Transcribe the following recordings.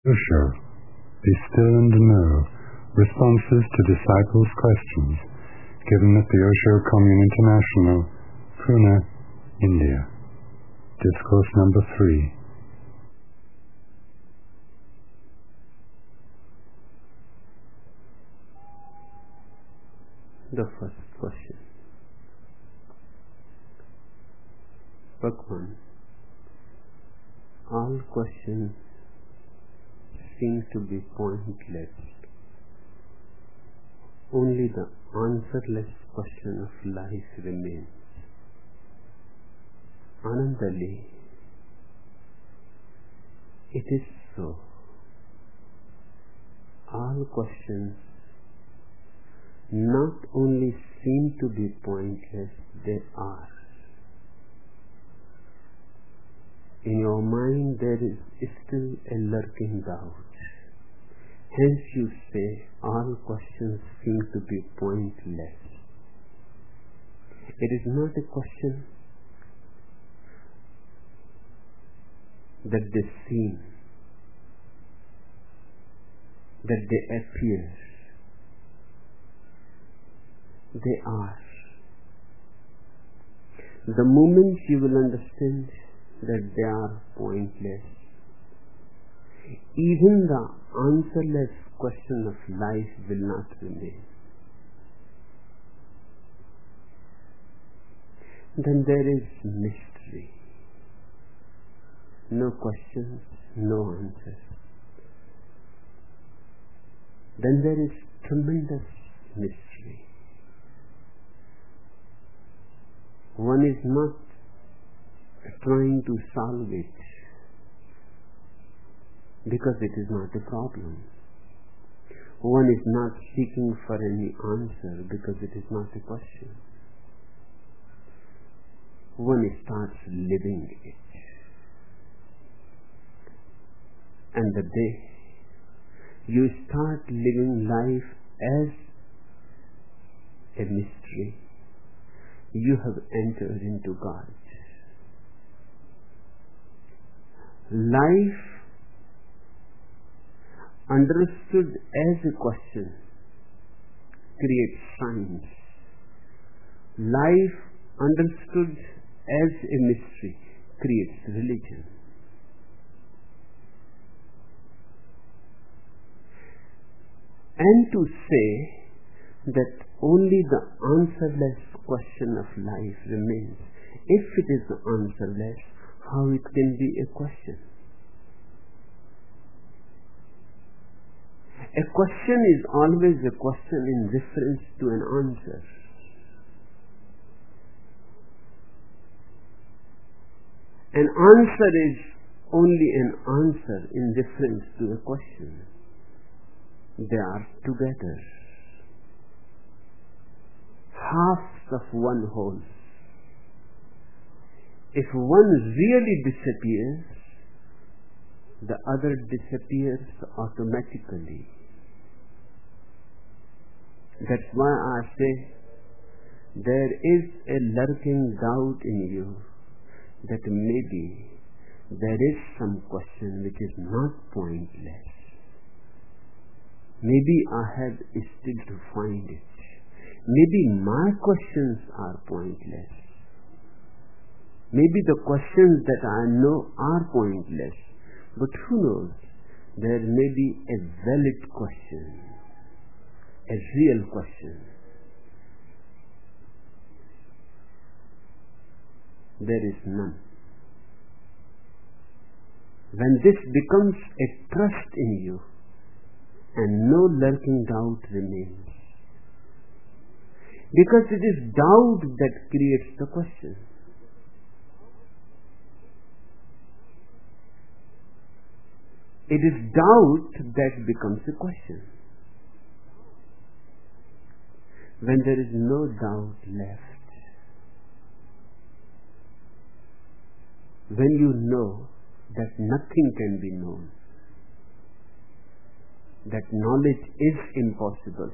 Osho, Be Still and Know, Responses to Disciples' Questions, given at the Osho Commune International, Pune, India. Discourse number 3. The first question. Bhagwan, all questions seem to be pointless. Only the answerless question of life remains. Anandali, it is so. All questions not only seem to be pointless, they are. In your mind there is still a lurking doubt. Hence you say all questions seem to be pointless. It is not a question that they seem, that they appear. They are. The moment you will understand that they are pointless, even the answerless question of life will not remain. Then there is mystery. No questions, no answers. Then there is tremendous mystery. One is not trying to solve it because it is not a problem. One is not seeking for any answer because it is not a question. One starts living it. And the day you start living life as a mystery, you have entered into God. Life understood as a question creates science. Life understood as a mystery creates religion. And to say that only the answerless question of life remains, if it is answerless, how it can be a question? A question is always a question in reference to an answer. An answer is only an answer in reference to a question. They are together. Halves of one whole. If one really disappears, the other disappears automatically. That's why I say there is a lurking doubt in you that maybe there is some question which is not pointless. Maybe I have still to find it. Maybe my questions are pointless. Maybe the questions that I know are pointless. But who knows? There may be a valid question, a real question. There is none. When this becomes a trust in you and no lurking doubt remains, because it is doubt that creates the question. It is doubt that becomes a question. When there is no doubt left, when you know that nothing can be known, that knowledge is impossible,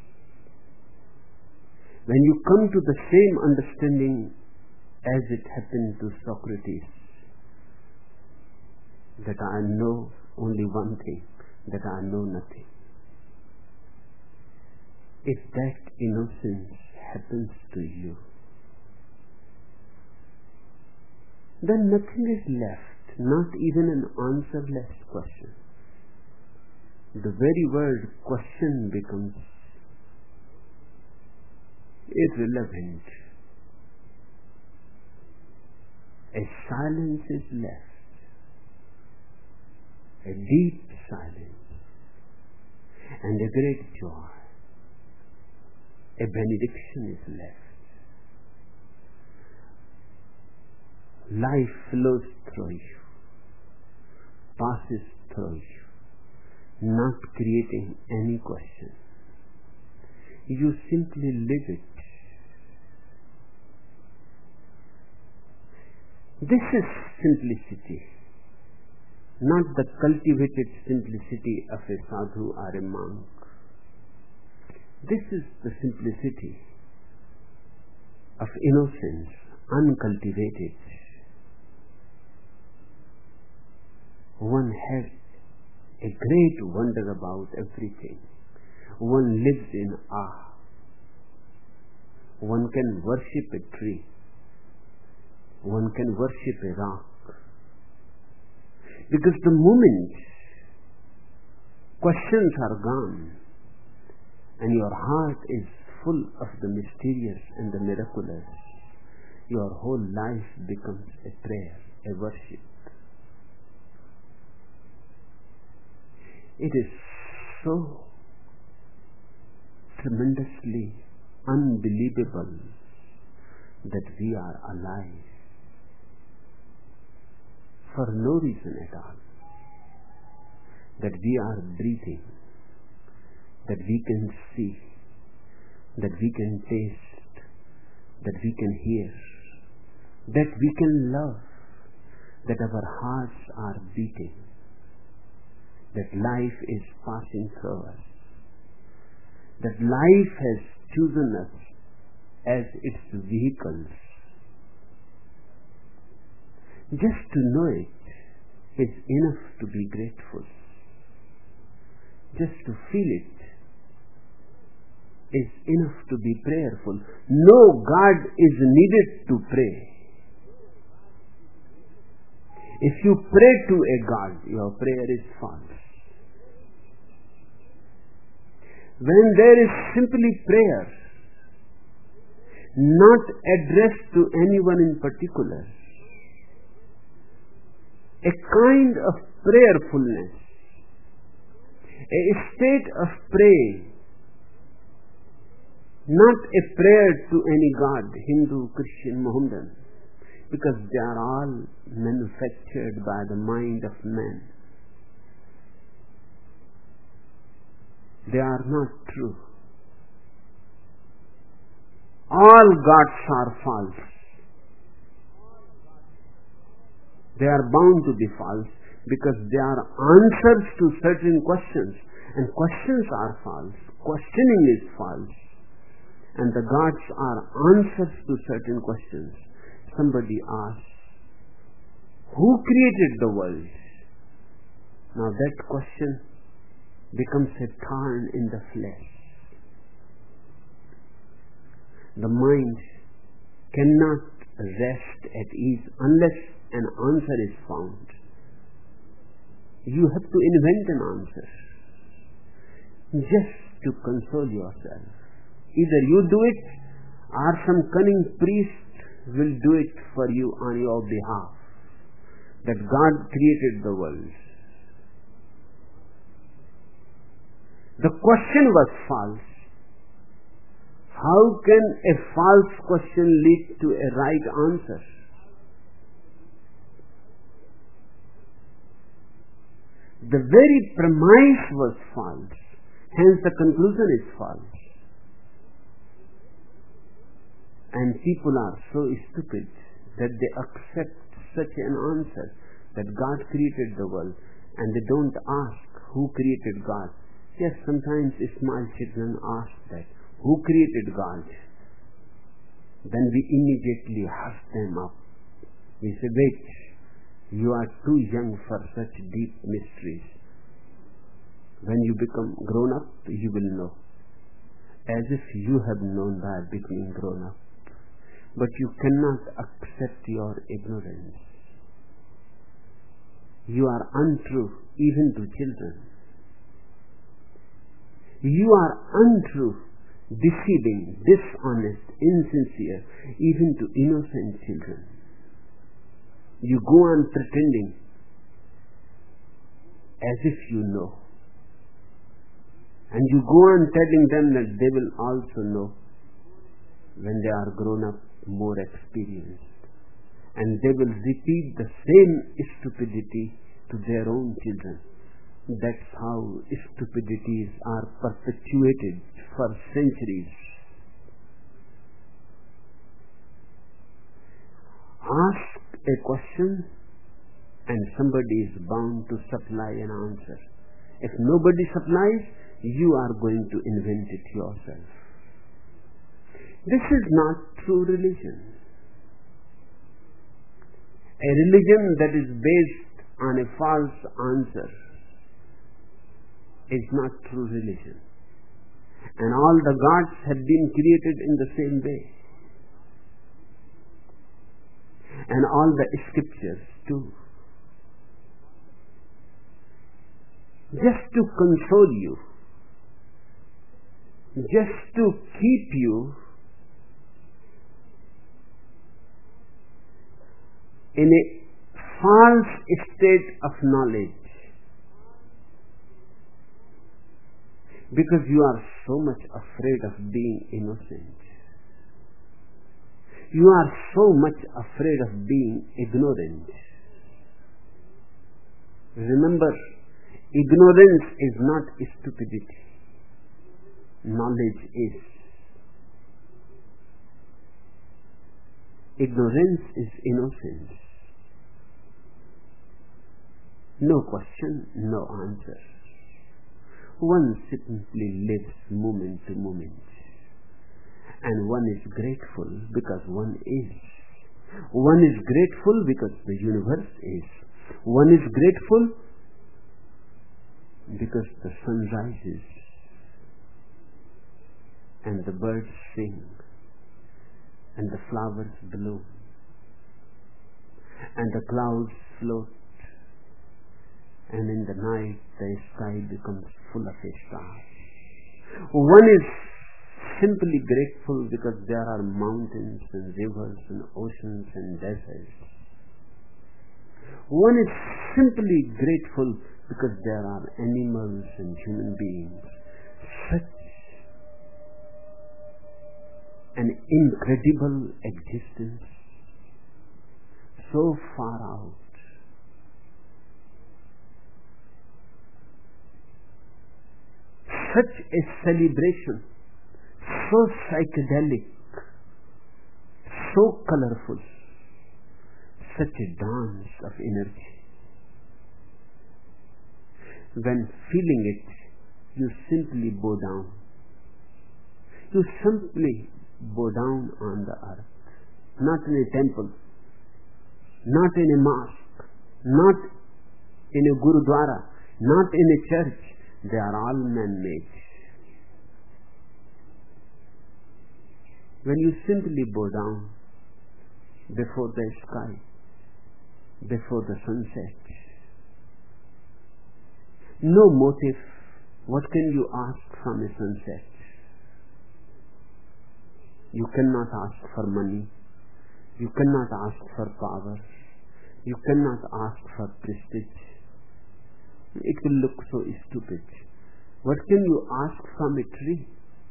when you come to the same understanding as it happened to Socrates, that I know only one thing, that I know nothing. If that innocence happens to you, then nothing is left, not even an answerless question. The very word question becomes irrelevant. A silence is left, a deep silence, and a great joy. A benediction is left. Life flows through you, passes through you, not creating any question. You simply live it. This is simplicity, not the cultivated simplicity of a sadhu or a monk. This is the simplicity of innocence, uncultivated. One has a great wonder about everything. One lives in awe. One can worship a tree. One can worship a rock. Because the moment questions are gone and your heart is full of the mysterious and the miraculous, your whole life becomes a prayer, a worship. It is so tremendously unbelievable that we are alive for no reason at all, that we are breathing, that we can see, that we can taste, that we can hear, that we can love, that our hearts are beating, that life is passing through us, that life has chosen us as its vehicles. Just to know it is enough to be grateful. Just to feel it is enough to be prayerful. No God is needed to pray. If you pray to a God, your prayer is false. When there is simply prayer, not addressed to anyone in particular, a kind of prayerfulness, a state of prayer, not a prayer to any God, Hindu, Christian, Mohammedan, because they are all manufactured by the mind of man. They are not true. All gods are false. They are bound to be false because they are answers to certain questions, and questions are false. Questioning is false. And the gods are answers to certain questions. Somebody asks, who created the world? Now that question becomes a thorn in the flesh. The mind cannot rest at ease unless an answer is found. You have to invent an answer just to console yourself. Either you do it or some cunning priest will do it for you on your behalf. That God created the world. The question was false. How can a false question lead to a right answer? The very premise was false. Hence the conclusion is false. And people are so stupid that they accept such an answer that God created the world, and they don't ask who created God. Yes, sometimes small children ask that, who created God? Then we immediately hush them up. We say, wait, You are too young for such deep mysteries. When you become grown up, you will know. As if you have known by becoming grown up. But you cannot accept your ignorance. You are untrue even to children. You are untrue, deceiving, dishonest, insincere, even to innocent children. You go on pretending as if you know. And you go on telling them that they will also know when they are grown up, more experienced. And they will repeat the same stupidity to their own children. That's how stupidities are perpetuated for centuries. Ask a question and somebody is bound to supply an answer. If nobody supplies, you are going to invent it yourself. This is not true religion. A religion that is based on a false answer is not true religion. And all the gods have been created in the same way. And all the scriptures too. Just to console you, just to keep you in a false state of knowledge, because you are so much afraid of being innocent. You are so much afraid of being ignorant. Remember, ignorance is not stupidity. Knowledge is. Ignorance is innocence. No question, no answer. One simply lives moment to moment. And one is grateful because one is. One is grateful because the universe is. One is grateful because the sun rises and the birds sing and the flowers bloom and the clouds float, and in the night the sky becomes full of stars. One is simply grateful because there are mountains and rivers and oceans and deserts. One is simply grateful because there are animals and human beings. Such an incredible existence, so far out. Such a celebration, so psychedelic, so colorful, such a dance of energy. When feeling it, you simply bow down. You simply bow down on the earth, not in a temple, not in a mosque, not in a gurudwara, not in a church. They are all man-made. When you simply bow down before the sky, before the sunset, no motive, what can you ask from a sunset? You cannot ask for money. You cannot ask for power. You cannot ask for prestige. It will look so stupid. What can you ask from a tree?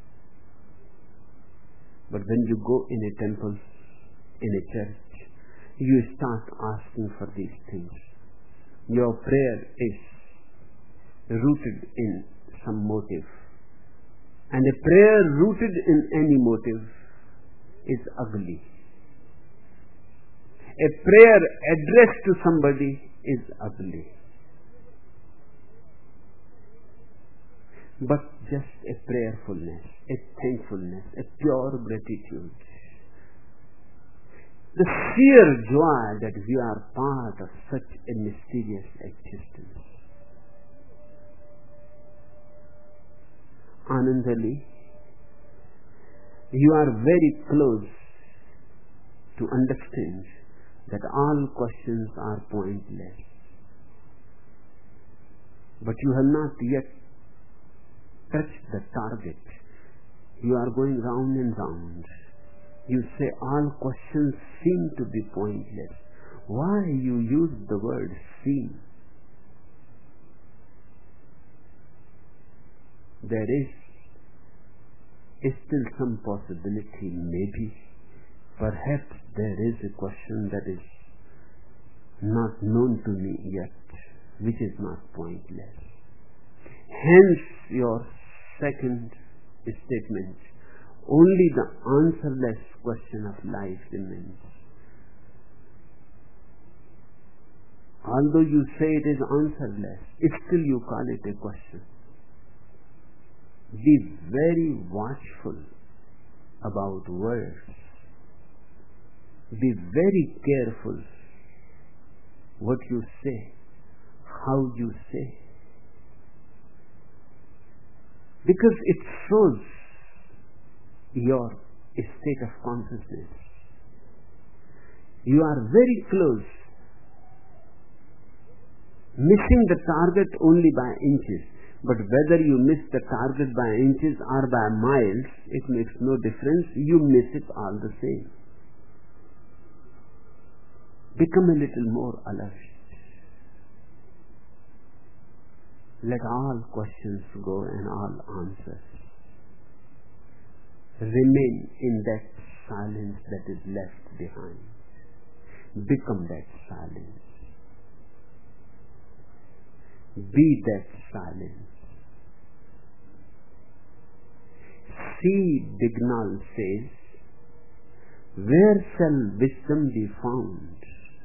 But when you go in a temple, in a church, you start asking for these things. Your prayer is rooted in some motive. And a prayer rooted in any motive is ugly. A prayer addressed to somebody is ugly. But just a prayerfulness, a thankfulness, a pure gratitude. the sheer joy that we are part of such a mysterious existence. Anandali, you are very close to understand that all questions are pointless. But you have not yet touched the target. You are going round and round. You say all questions seem to be pointless. Why you use the word seem? There is still some possibility, maybe, perhaps there is a question that is not known to me yet, which is not pointless. Hence your second statement, only the answerless question of life remains. Although you say it is answerless, still you call it a question. Be very watchful about words. Be very careful what you say, how you say, because it shows your state of consciousness. You are very close, missing the target only by inches. But whether you miss the target by inches or by miles, it makes no difference. You miss it all the same. Become a little more alert. Let all questions go and all answers. Remain in that silence that is left behind. Become that silence. Be that silence. C. Bignall says, where shall wisdom be found?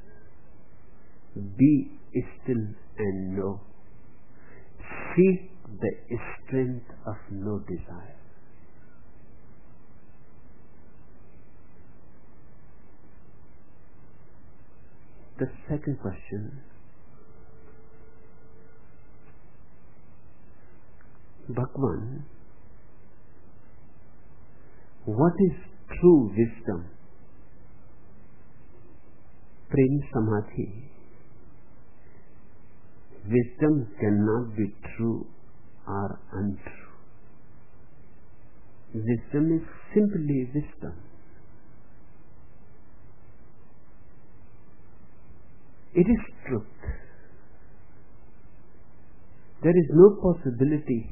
Be still and know. Seek the strength of no desire. The second question, Bhagwan, what is true wisdom? Prem Samadhi. Wisdom cannot be true or untrue. Wisdom is simply wisdom. It is truth. There is no possibility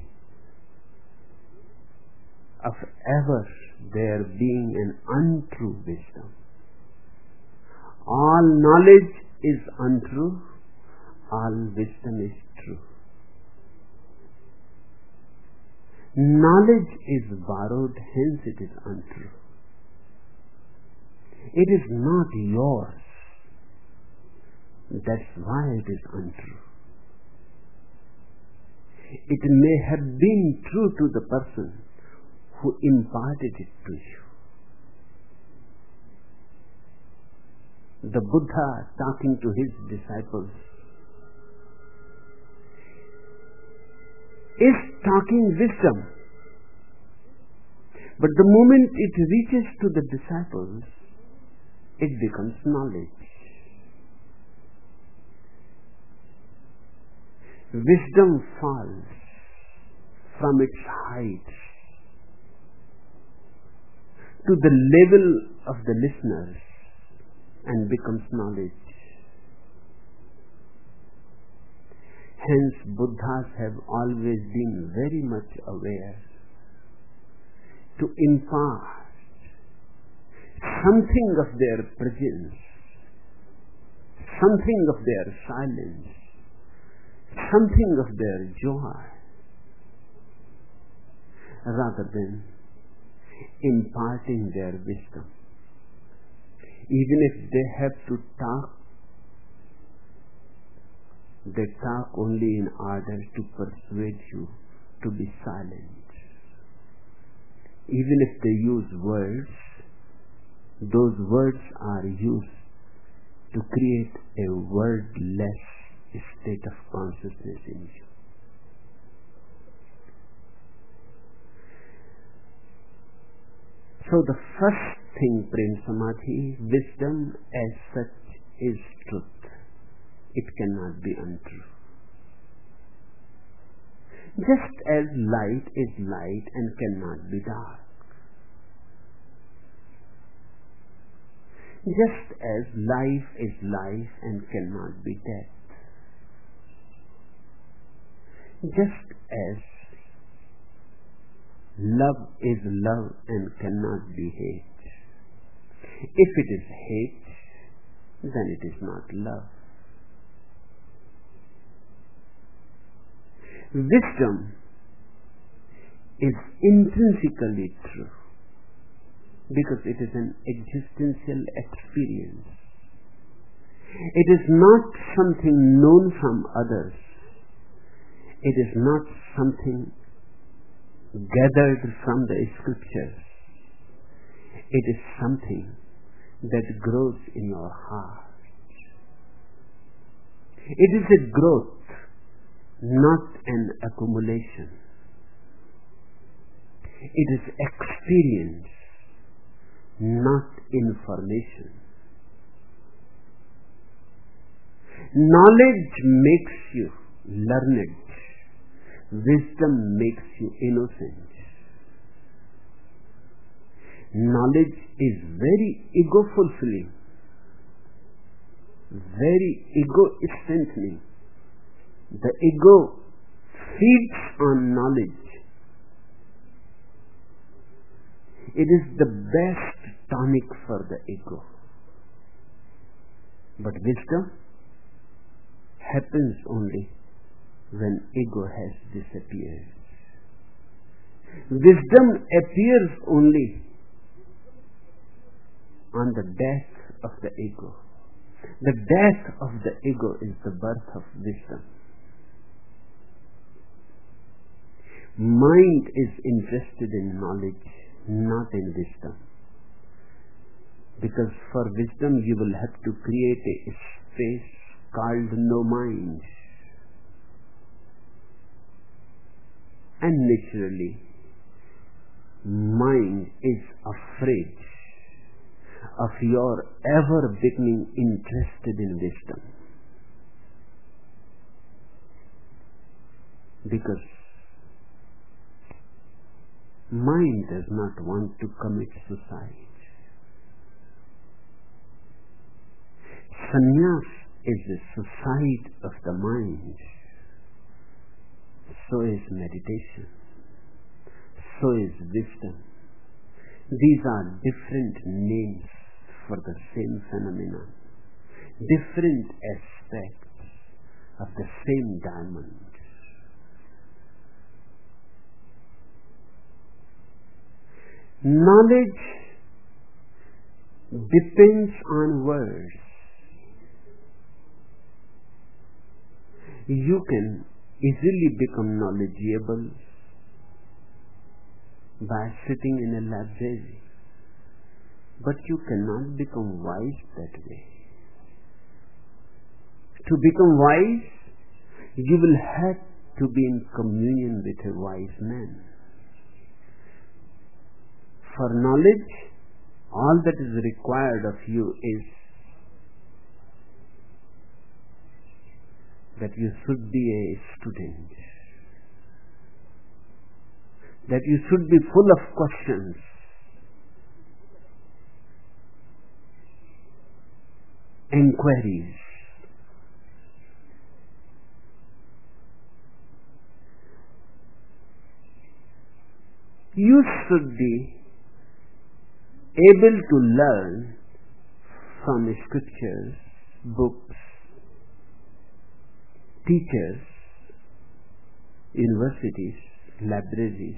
of ever there being an untrue wisdom. All knowledge is untrue, all wisdom is true. Knowledge is borrowed, hence it is untrue. It is not yours. That's why it is untrue. It may have been true to the person who imparted it to you. The Buddha, talking to his disciples, is talking wisdom. But the moment it reaches to the disciples, it becomes knowledge. Wisdom falls from its height to the level of the listeners and becomes knowledge. Hence, Buddhas have always been very much aware to impart something of their presence, something of their silence, something of their joy, rather than imparting their wisdom. Even if they have to talk, they talk only in order to persuade you to be silent. Even if they use words, those words are used to create a wordless state of consciousness in you. So the first thing, Prem Samadhi, wisdom as such is truth. It cannot be untrue. Just as light is light and cannot be dark. Just as life is life and cannot be death. Just as love is love and cannot be hate. If it is hate, then it is not love. Wisdom is intrinsically true because it is an existential experience. It is not something known from others. It is not something gathered from the scriptures. It is something that grows in your heart. It is a growth, not an accumulation. It is experience, not information. Knowledge makes you learned. Wisdom makes you innocent. Knowledge is very ego-fulfilling, very ego-strengthening. The ego feeds on knowledge. It is the best tonic for the ego. But wisdom happens only when ego has disappeared. Wisdom appears only on the death of the ego. The death of the ego is the birth of wisdom. Mind is interested in knowledge, not in wisdom. Because for wisdom you will have to create a space called no mind. And naturally, mind is afraid of your ever becoming interested in wisdom. Because mind does not want to commit suicide. Sannyas is the suicide of the mind. So is meditation. So is wisdom. These are different names for the same phenomenon, different aspects of the same diamond. Knowledge depends on words. You can easily become knowledgeable by sitting in a library, but you cannot become wise that way. To become wise, you will have to be in communion with a wise man. For knowledge, all that is required of you is that you should be a student, that you should be full of questions, inquiries. You should be able to learn from scriptures, books, teachers, universities, libraries.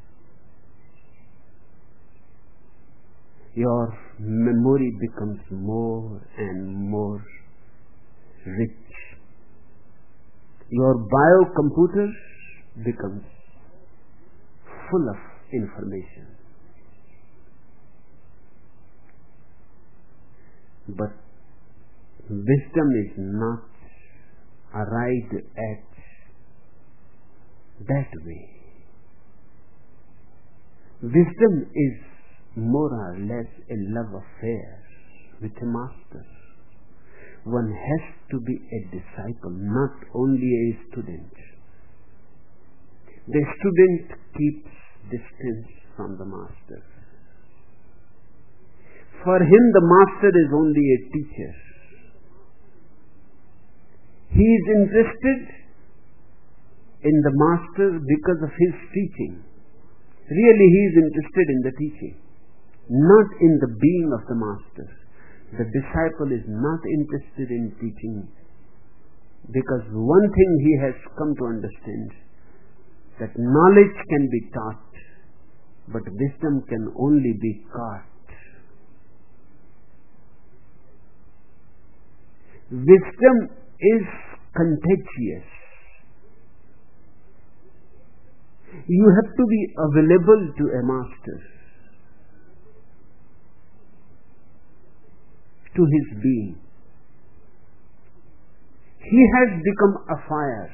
Your memory becomes more and more rich. Your biocomputer becomes full of information. But wisdom is not arrived at that way. Wisdom is more or less a love affair with a master. One has to be a disciple, not only a student. The student keeps distance from the master. For him, the master is only a teacher. He is interested in the master because of his teaching. Really, he is interested in the teaching, not in the being of the master. The disciple is not interested in teaching because one thing he has come to understand, that knowledge can be taught, but wisdom can only be caught. Wisdom is contagious. You have to be available to a master, to his being. He has become a fire.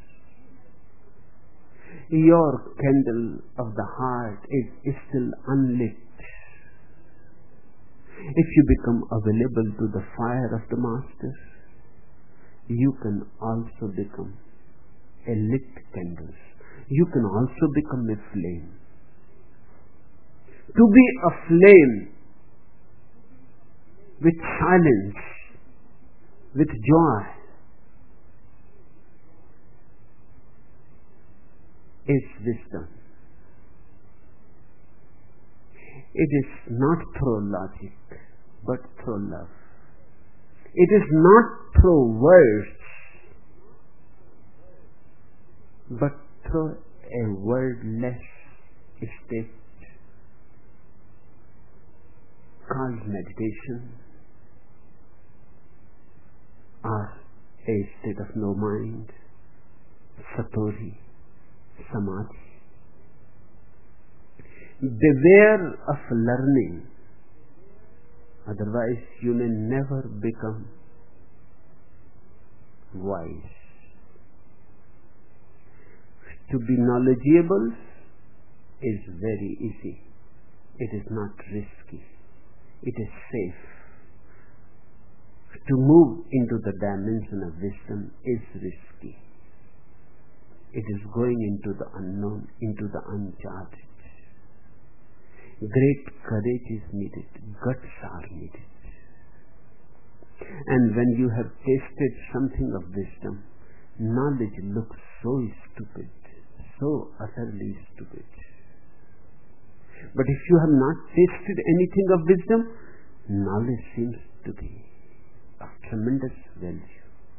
Your candle of the heart is still unlit. If you become available to the fire of the master, you can also become a lit candle. You can also become a flame. To be a flame with silence, with joy, is wisdom. It is not through logic, but through love. It is not through words, but through a wordless state called meditation, or a state of no mind, satori, samadhi. Beware of learning, otherwise you may never become wise. To be knowledgeable is very easy. It is not risky. It is safe. To move into the dimension of wisdom is risky. It is going into the unknown, into the uncharted. Great courage is needed. Guts are needed. And when you have tasted something of wisdom, knowledge looks so stupid, so utterly stupid. But if you have not tasted anything of wisdom, knowledge seems to be of tremendous value.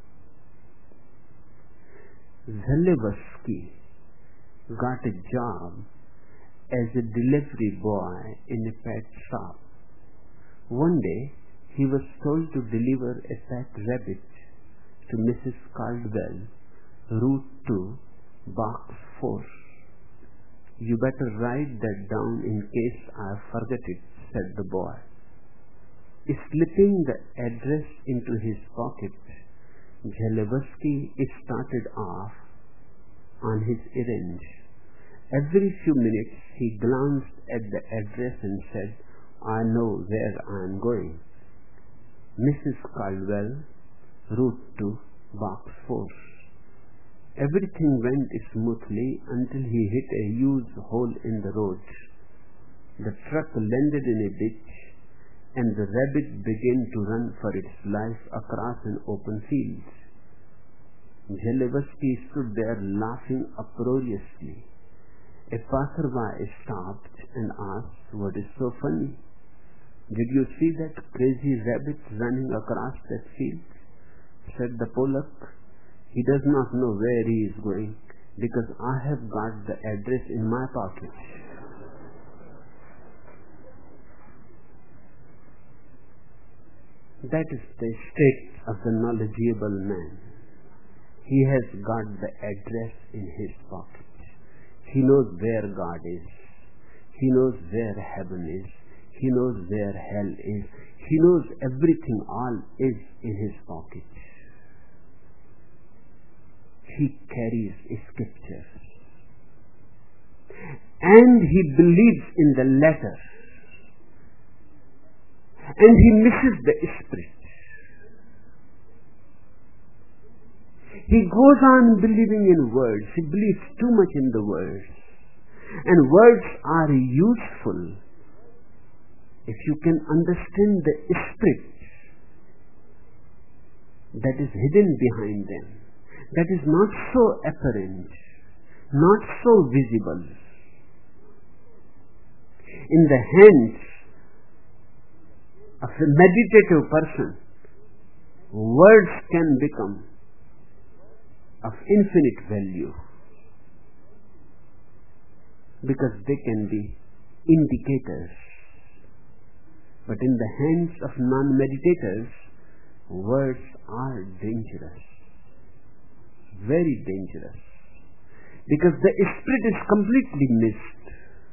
Zalewski got a job as a delivery boy in a pet shop. One day, he was told to deliver a pet rabbit to Mrs. Caldwell, Route 2, Box 4. You better write that down in case I forget it, said the boy. Slipping the address into his pocket, Zalewski started off on his errand. Every few minutes he glanced at the address and said, I know where I am going. Mrs. Caldwell, Route 2, Box 4. Everything went smoothly until he hit a huge hole in the road. The truck landed in a ditch and the rabbit began to run for its life across an open field. Zalewski stood there laughing uproariously. A passerby stopped and asked, what is so funny? Did you see that crazy rabbit running across that field? Said the Polak. He does not know where he is going because I have got the address in my pocket. That is the state of the knowledgeable man. He has got the address in his pocket. He knows where God is. He knows where heaven is. He knows where hell is. He knows everything, all is in his pocket. He carries scriptures. And he believes in the letter. And he misses the spirit. He goes on believing in words. He believes too much in the words. And words are useful if you can understand the spirit that is hidden behind them, that is not so apparent, not so visible. In the hands of a meditative person, words can become of infinite value because they can be indicators. But in the hands of non-meditators, words are dangerous, very dangerous, because the spirit is completely missed.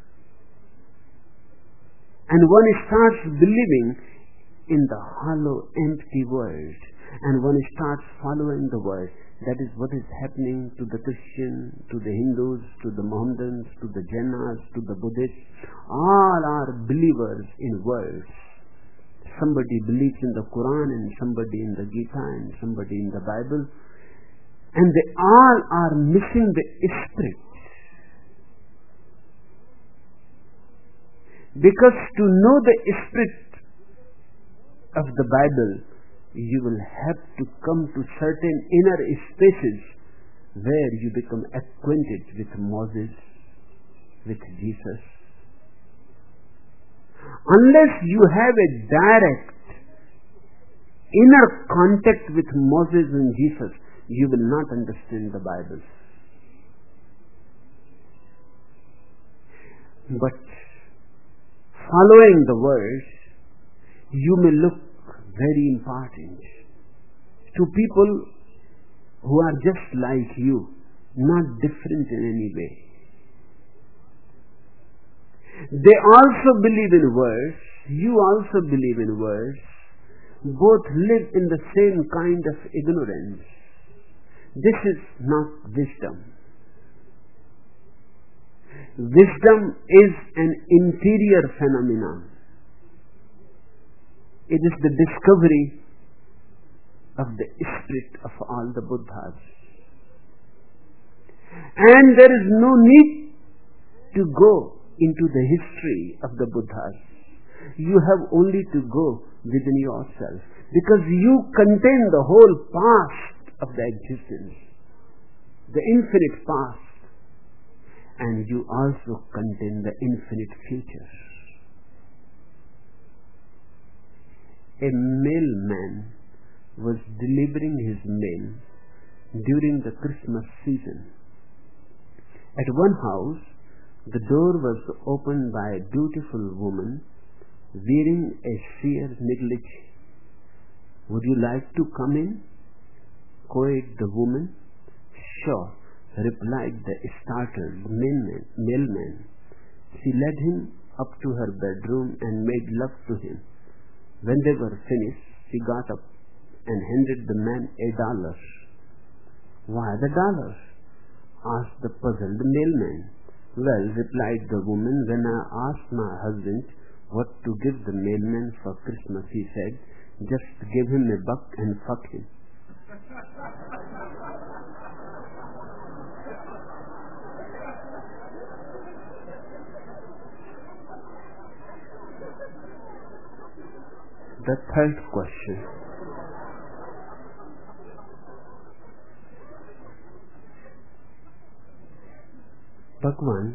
And one starts believing in the hollow, empty word, and one starts following the word. That is what is happening to the Christian, to the Hindus, to the Mohammedans, to the Jainas, to the Buddhists. All are believers in words. Somebody believes in the Quran, and somebody in the Gita, and somebody in the Bible. And they all are missing the spirit. Because to know the spirit of the Bible, you will have to come to certain inner spaces where you become acquainted with Moses, with Jesus. Unless you have a direct inner contact with Moses and Jesus, you will not understand the Bible. But following the words, you may look very important to people who are just like you, not different in any way. They also believe in words. You also believe in words. Both live in the same kind of ignorance. This is not wisdom. Wisdom is an interior phenomenon. It is the discovery of the spirit of all the Buddhas. And there is no need to go into the history of the Buddhas. You have only to go within yourself, because you contain the whole past of the existence, the infinite past, and you also contain the infinite future. A mailman was delivering his mail during the Christmas season. At one house, the door was opened by a beautiful woman wearing a sheer negligee. "Would you like to come in?" queried the woman. "Sure," replied the startled mailman. She led him up to her bedroom and made love to him. When they were finished, she got up and handed the man $1. "Why the $?" asked the puzzled mailman. "Well," replied the woman, "when I asked my husband what to give the mailman for Christmas, he said, just give him $1 and fuck him." The third question. Bhagwan,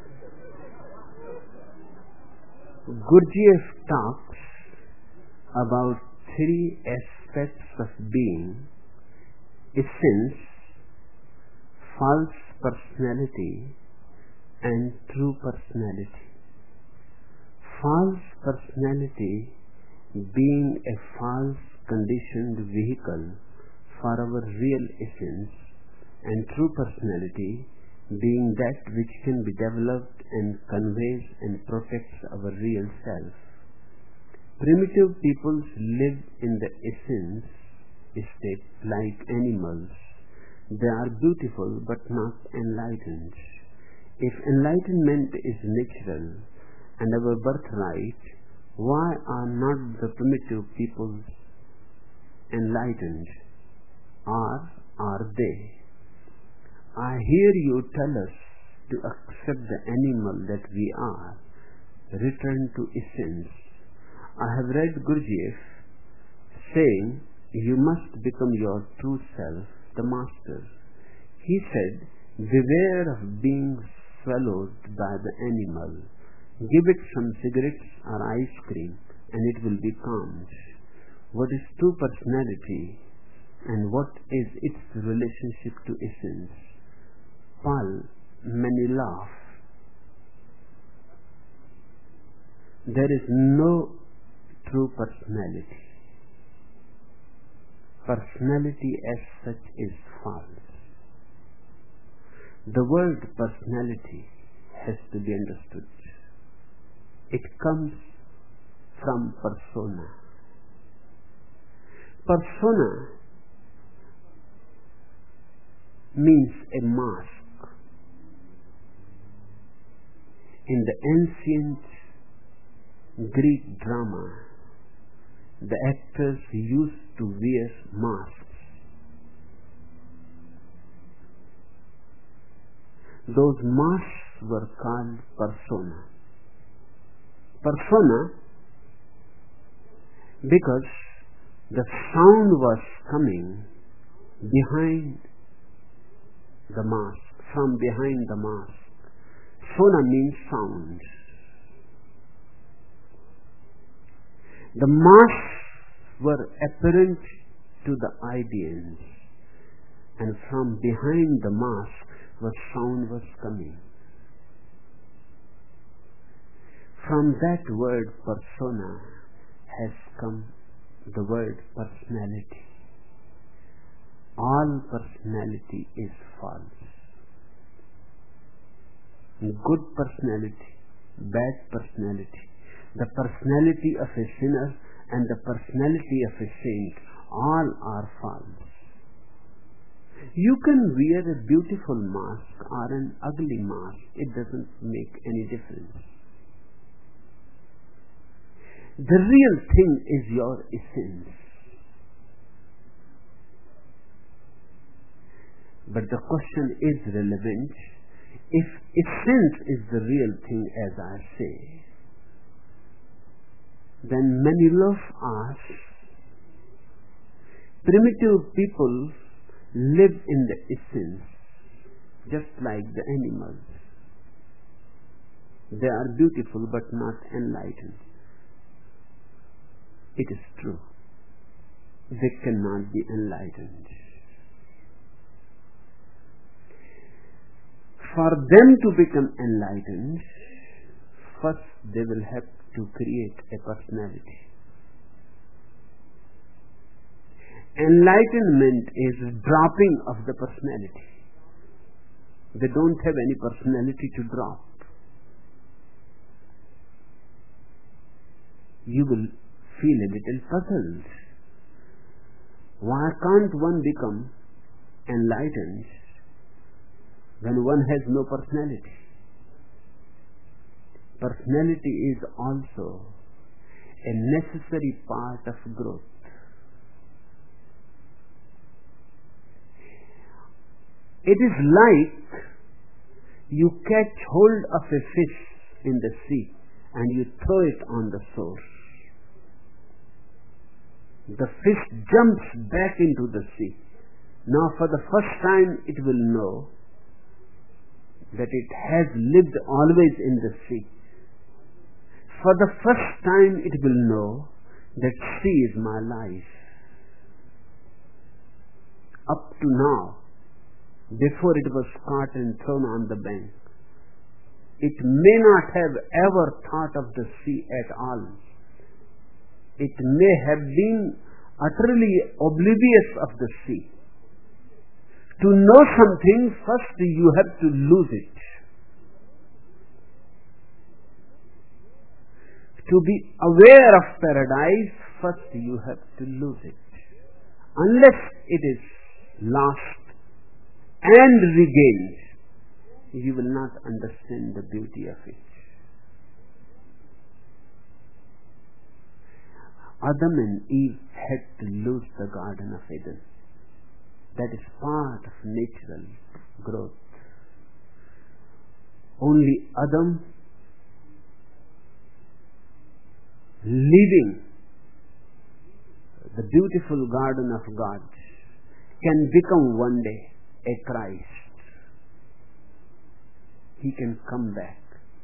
Gurdjieff talks about 3 aspects of being: essence, false personality, and true personality. False personality being a false conditioned vehicle for our real essence, and true personality being that which can be developed and conveys and protects our real self. Primitive peoples live in the essence state like animals. They are beautiful but not enlightened. If enlightenment is natural and our birthright, why are not the primitive peoples enlightened? Or are they? I hear you tell us to accept the animal that we are, return to essence. I have read Gurdjieff saying, you must become your true self, the master. He said, beware of being swallowed by the animal. Give it some cigarettes or ice cream and it will be calmed. What is true personality and what is its relationship to essence? Paul Menelaus. There is no true personality. Personality as such is false. The word personality has to be understood. It comes from persona. Persona means a mask. In the ancient Greek drama, the actors used to wear masks. Those masks were called persona. Persona because the sound was coming behind the mask, from behind the mask. Sona means sound. The masks were apparent to the audience, and from behind the mask the sound was coming. From that word persona has come the word personality. All personality is false. Good personality, bad personality, the personality of a sinner and the personality of a saint, all are false. You can wear a beautiful mask or an ugly mask. It doesn't make any difference. The real thing is your essence. But the question is relevant. If essence is the real thing, as I say, then Menelaus asks, primitive people live in the essence, just like the animals. They are beautiful but not enlightened. It is true. They cannot be enlightened. For them to become enlightened, first they will have to create a personality. Enlightenment is dropping of the personality. They don't have any personality to drop. You will feel a little puzzled. Why can't one become enlightened when one has no personality? Personality is also a necessary part of growth. It is like you catch hold of a fish in the sea and you throw it on the shore. The fish jumps back into the sea. Now for the first time it will know that it has lived always in the sea. For the first time it will know that sea is my life. Up to now, before it was caught and thrown on the bank, it may not have ever thought of the sea at all. It may have been utterly oblivious of the sea. To know something, first you have to lose it. To be aware of paradise, first you have to lose it. Unless it is lost and regained, you will not understand the beauty of it. Adam and Eve had to lose the Garden of Eden. That is part of natural growth. Only Adam, leaving the beautiful garden of God, can become one day a Christ. He can come back.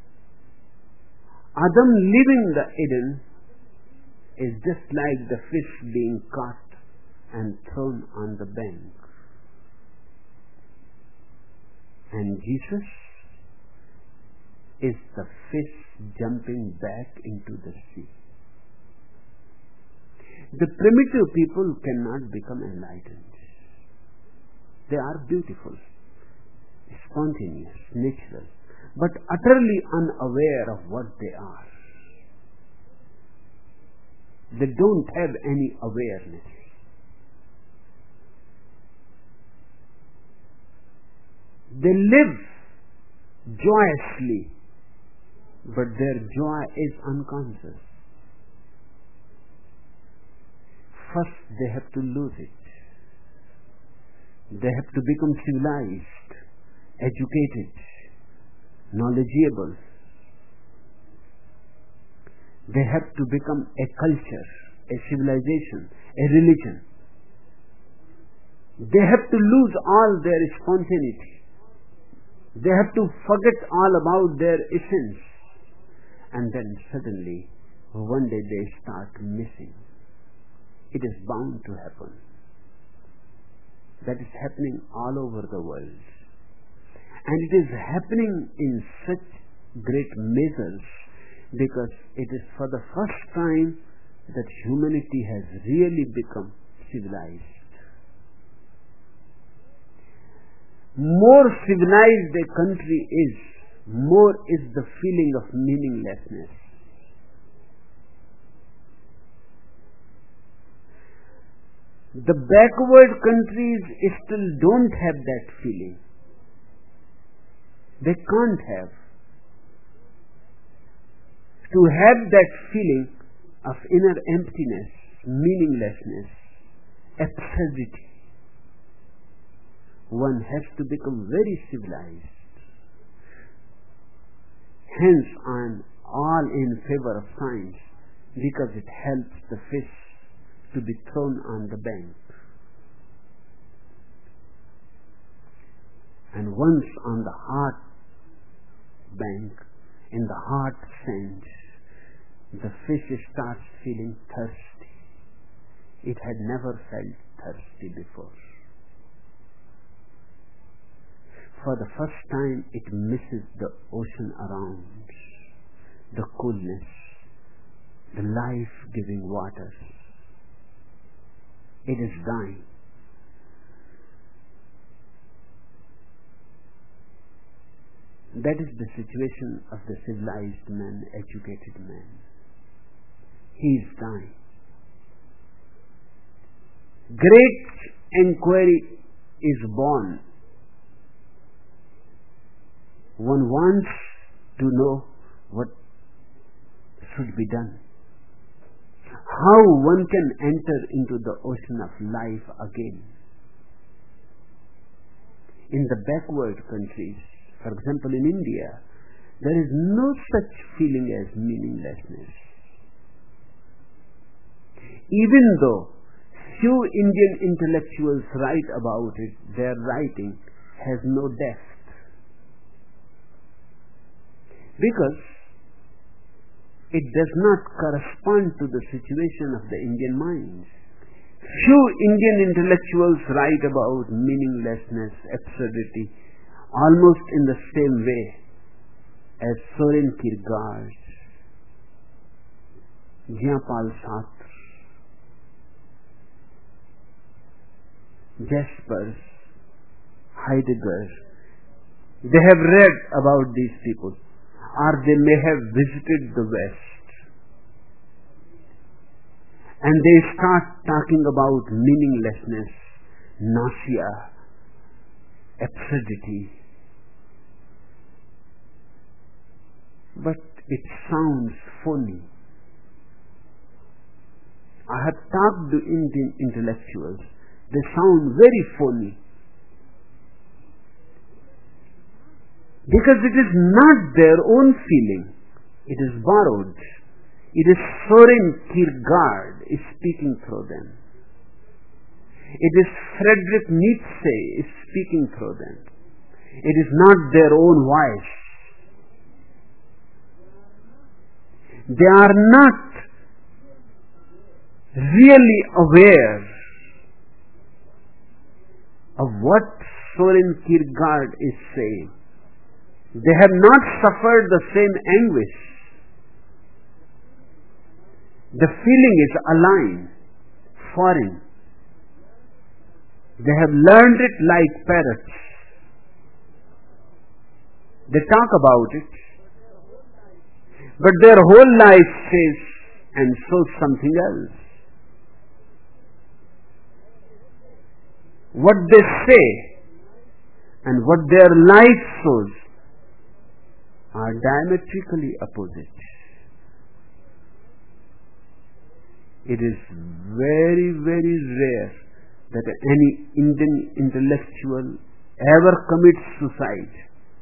Adam leaving the Eden is just like the fish being caught and thrown on the bank. And Jesus is the fish jumping back into the sea. The primitive people cannot become enlightened. They are beautiful, spontaneous, natural, but utterly unaware of what they are. They don't have any awareness. They live joyously, but their joy is unconscious. First, they have to lose it. They have to become civilized, educated, knowledgeable. They have to become a culture, a civilization, a religion. They have to lose all their spontaneity. They have to forget all about their essence. And then suddenly, one day they start missing. It is bound to happen. That is happening all over the world. And it is happening in such great measures because it is for the first time that humanity has really become civilized. More civilized a country is, more is the feeling of meaninglessness. The backward countries still don't have that feeling. They can't have. To have that feeling of inner emptiness, meaninglessness, absurdity, one has to become very civilized. Hence, I am all in favor of science because it helps the fish to be thrown on the bank. And once on the hard bank, in the hard sand, the fish starts feeling thirsty. It had never felt thirsty before. For the first time, it misses the ocean around, the coolness, the life-giving waters. It is dying. That is the situation of the civilized man, educated man. He is dying. Great inquiry is born. One wants to know what should be done. How one can enter into the ocean of life again. In the backward countries, for example in India, there is no such feeling as meaninglessness. Even though few Indian intellectuals write about it, their writing has no depth. Because it does not correspond to the situation of the Indian minds. Few Indian intellectuals write about meaninglessness, absurdity, almost in the same way as Soren Kierkegaard, Jean-Paul Sartre, Jaspers, Heidegger. They have read about these people, or they may have visited the West. and they start talking about meaninglessness, nausea, absurdity. But it sounds funny. I have talked to Indian intellectuals. They sound very funny. Because it is not their own feeling. It is borrowed. It is Soren Kierkegaard is speaking through them. It is Friedrich Nietzsche is speaking through them. It is not their own voice. They are not really aware of what Soren Kierkegaard is saying. They have not suffered the same anguish. The feeling is alien, foreign. They have learned it like parrots. They talk about it, but their whole life says and shows something else. What they say and what their life shows are diametrically opposite. It is very, very rare that any Indian intellectual ever commits suicide.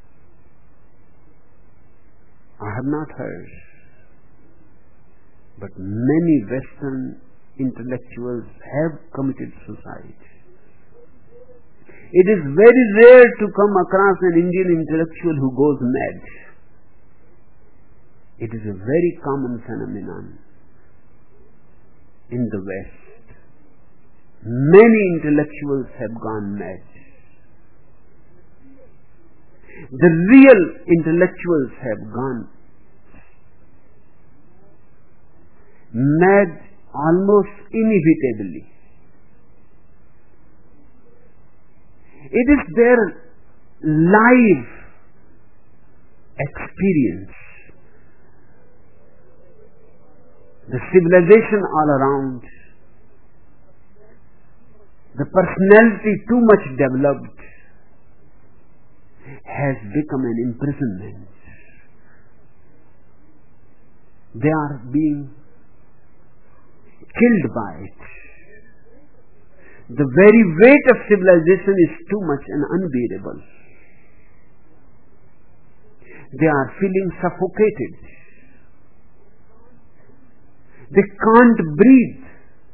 I have not heard. But many Western intellectuals have committed suicide. It is very rare to come across an Indian intellectual who goes mad. It is a very common phenomenon in the West. Many intellectuals have gone mad. The real intellectuals have gone mad almost inevitably. It is their life experience, the civilization all around, the personality too much developed has become an imprisonment. They are being killed by it. The very weight of civilization is too much and unbearable. They are feeling suffocated. They can't breathe.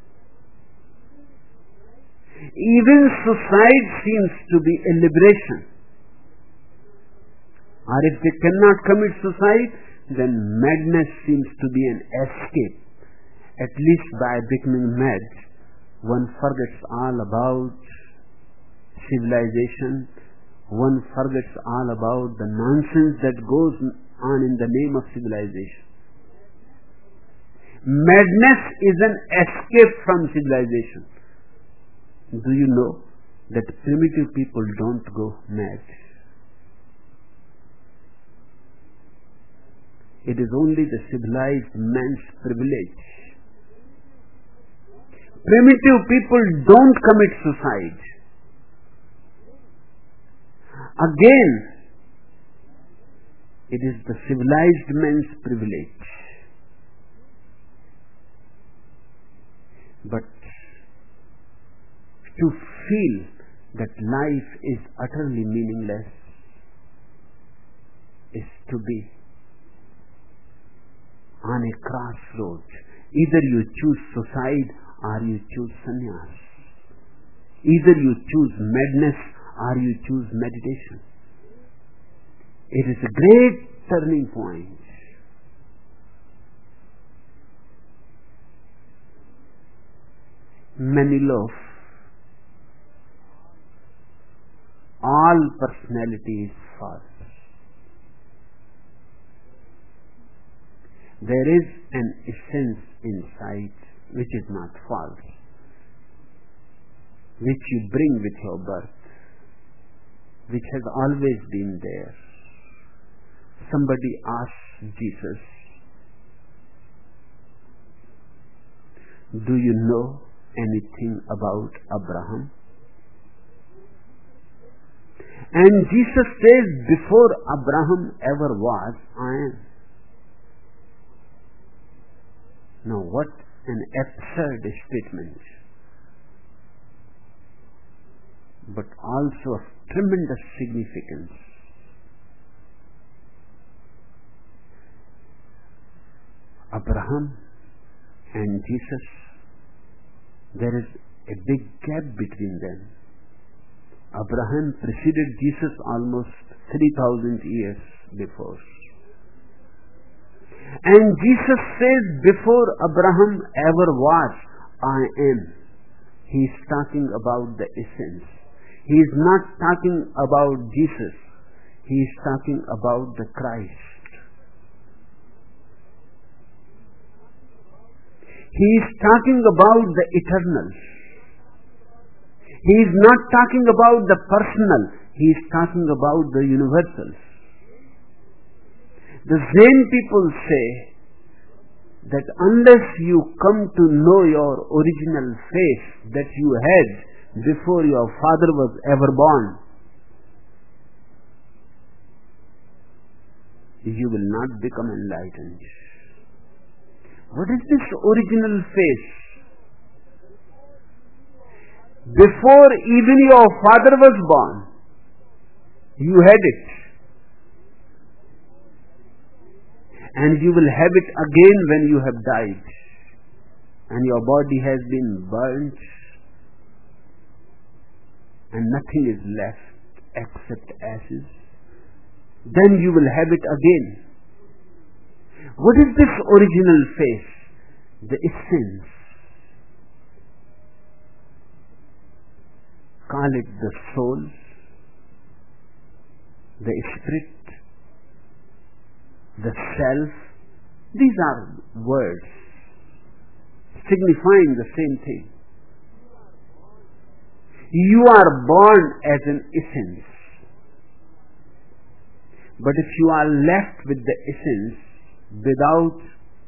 Even suicide seems to be a liberation. Or if they cannot commit suicide, then madness seems to be an escape. At least by becoming mad, one forgets all about civilization. One forgets all about the nonsense that goes on in the name of civilization. Madness is an escape from civilization. Do you know that primitive people don't go mad? It is only the civilized man's privilege. Primitive people don't commit suicide. Again, it is the civilized man's privilege. But to feel that life is utterly meaningless is to be on a crossroad. Either you choose suicide or you choose sannyas. Either you choose madness or you choose meditation. It is a great turning point. Manilow, all personality is false. There is an essence inside which is not false, which you bring with your birth, which has always been there. Somebody asked Jesus, Do you know anything about Abraham? And Jesus says, before Abraham ever was, I am. Now what an absurd statement, but also of tremendous significance. Abraham and Jesus, there is a big gap between them. Abraham preceded Jesus almost 3,000 years before. And Jesus says, before Abraham ever was, I am. He is talking about the essence. He is not talking about Jesus. He is talking about the Christ. He is talking about the eternal. He is not talking about the personal. He is talking about the universal. The Zen people say that unless you come to know your original face that you had before your father was ever born, you will not become enlightened. What is this original face? Before even your father was born, you had it. And you will have it again when you have died. And your body has been burnt. And nothing is left except ashes. Then you will have it again. What is this original face? The essence. Call it the soul, the spirit, the self. These are words signifying the same thing. You are born as an essence. But if you are left with the essence without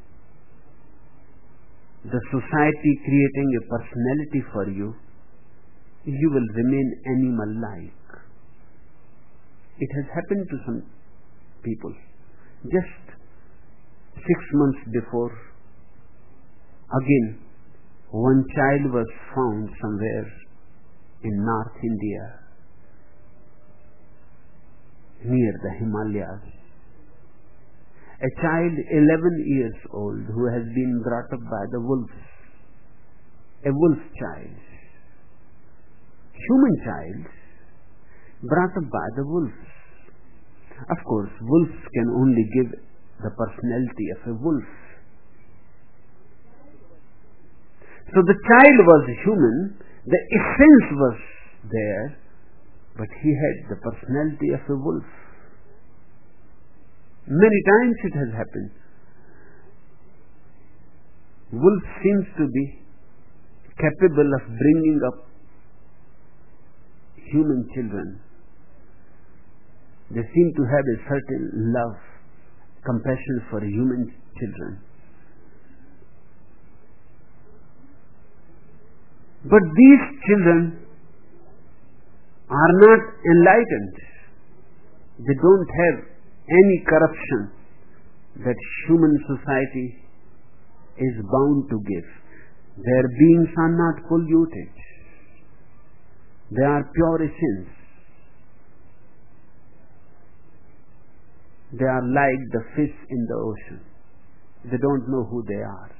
the society creating a personality for you, you will remain animal-like. It has happened to some people. Just 6 months before, again, one child was found somewhere in North India, near the Himalayas. A child 11 years old who has been brought up by the wolves. A wolf child. Human child brought up by the wolves. Of course, wolves can only give the personality of a wolf. So the child was human, the essence was there, but he had the personality of a wolf. Many times it has happened. Wolf seems to be capable of bringing up human children. They seem to have a certain love, compassion for human children. But these children are not enlightened. They don't have any corruption that human society is bound to give. Their beings are not polluted. They are pure essence. They are like the fish in the ocean. They don't know who they are.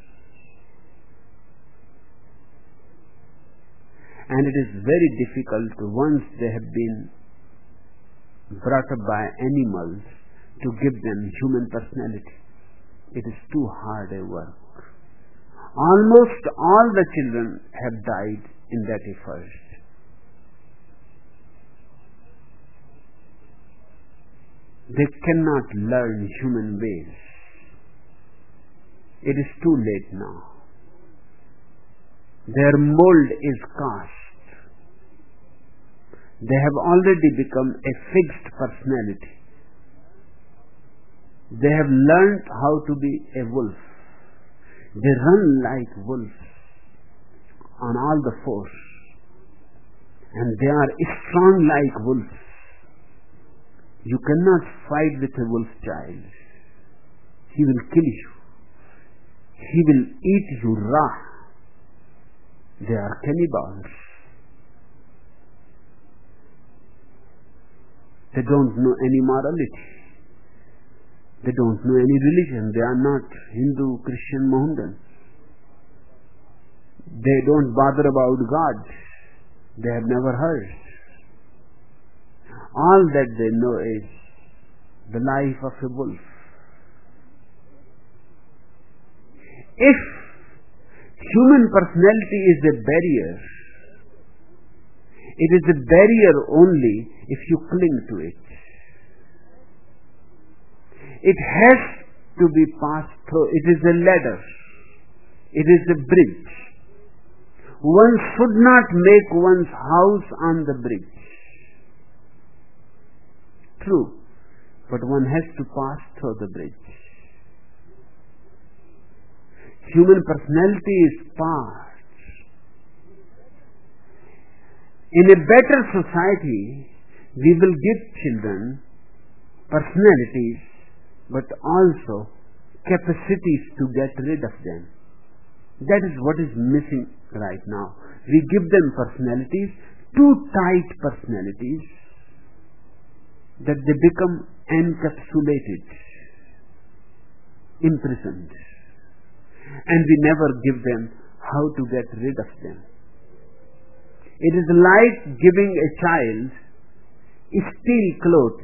And it is very difficult once they have been brought up by animals to give them human personality. It is too hard a work. Almost all the children have died in that effort. They cannot learn human ways. It is too late now. Their mold is cast. They have already become a fixed personality. They have learned how to be a wolf. They run like wolves. on all the fours, and they are strong like wolves. You cannot fight with a wolf child. He will kill you. He will eat you raw. They are cannibals. They don't know any morality. They don't know any religion. They are not Hindu, Christian, Mohammedan. They don't bother about God. They have never heard. All that they know is the life of a wolf. If human personality is a barrier, it is a barrier only if you cling to it. It has to be passed through. It is a ladder. It is a bridge. One should not make one's house on the bridge. True, but one has to pass through the bridge. Human personality is part. In a better society, we will give children personalities, but also capacities to get rid of them. That is what is missing right now. We give them personalities, too tight personalities, that they become encapsulated, imprisoned. And we never give them how to get rid of them. It is like giving a child steel clothes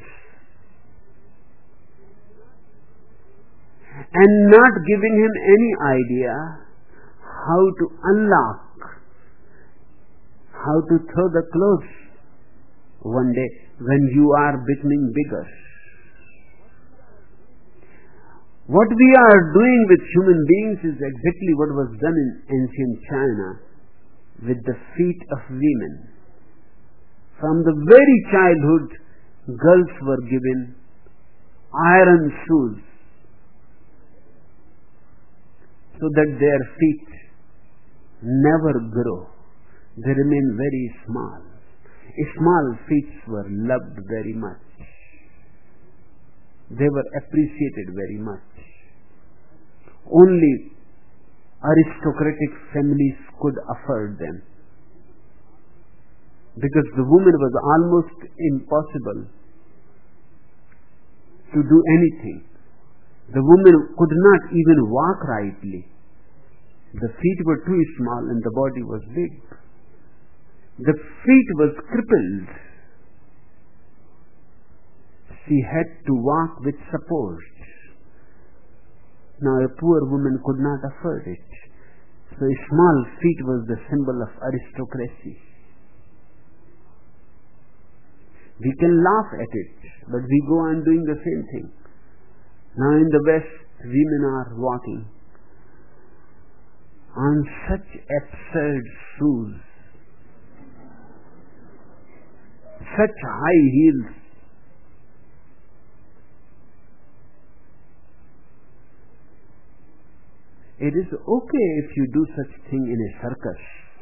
and not giving him any idea how to unlock, how to throw the clothes one day when you are becoming bigger. What we are doing with human beings is exactly what was done in ancient China with the feet of women. From the very childhood, girls were given iron shoes so that their feet never grow. They remain very small. Small feet were loved very much. They were appreciated very much. Only aristocratic families could afford them, because the woman was almost impossible to do anything. The woman could not even walk rightly. The feet were too small and the body was big. The feet was crippled. She had to walk with support. Now a poor woman could not afford it. So a small feet was the symbol of aristocracy. We can laugh at it, but we go on doing the same thing. Now in the West, women are walking on such absurd shoes, such high heels. It is okay if you do such thing in a circus,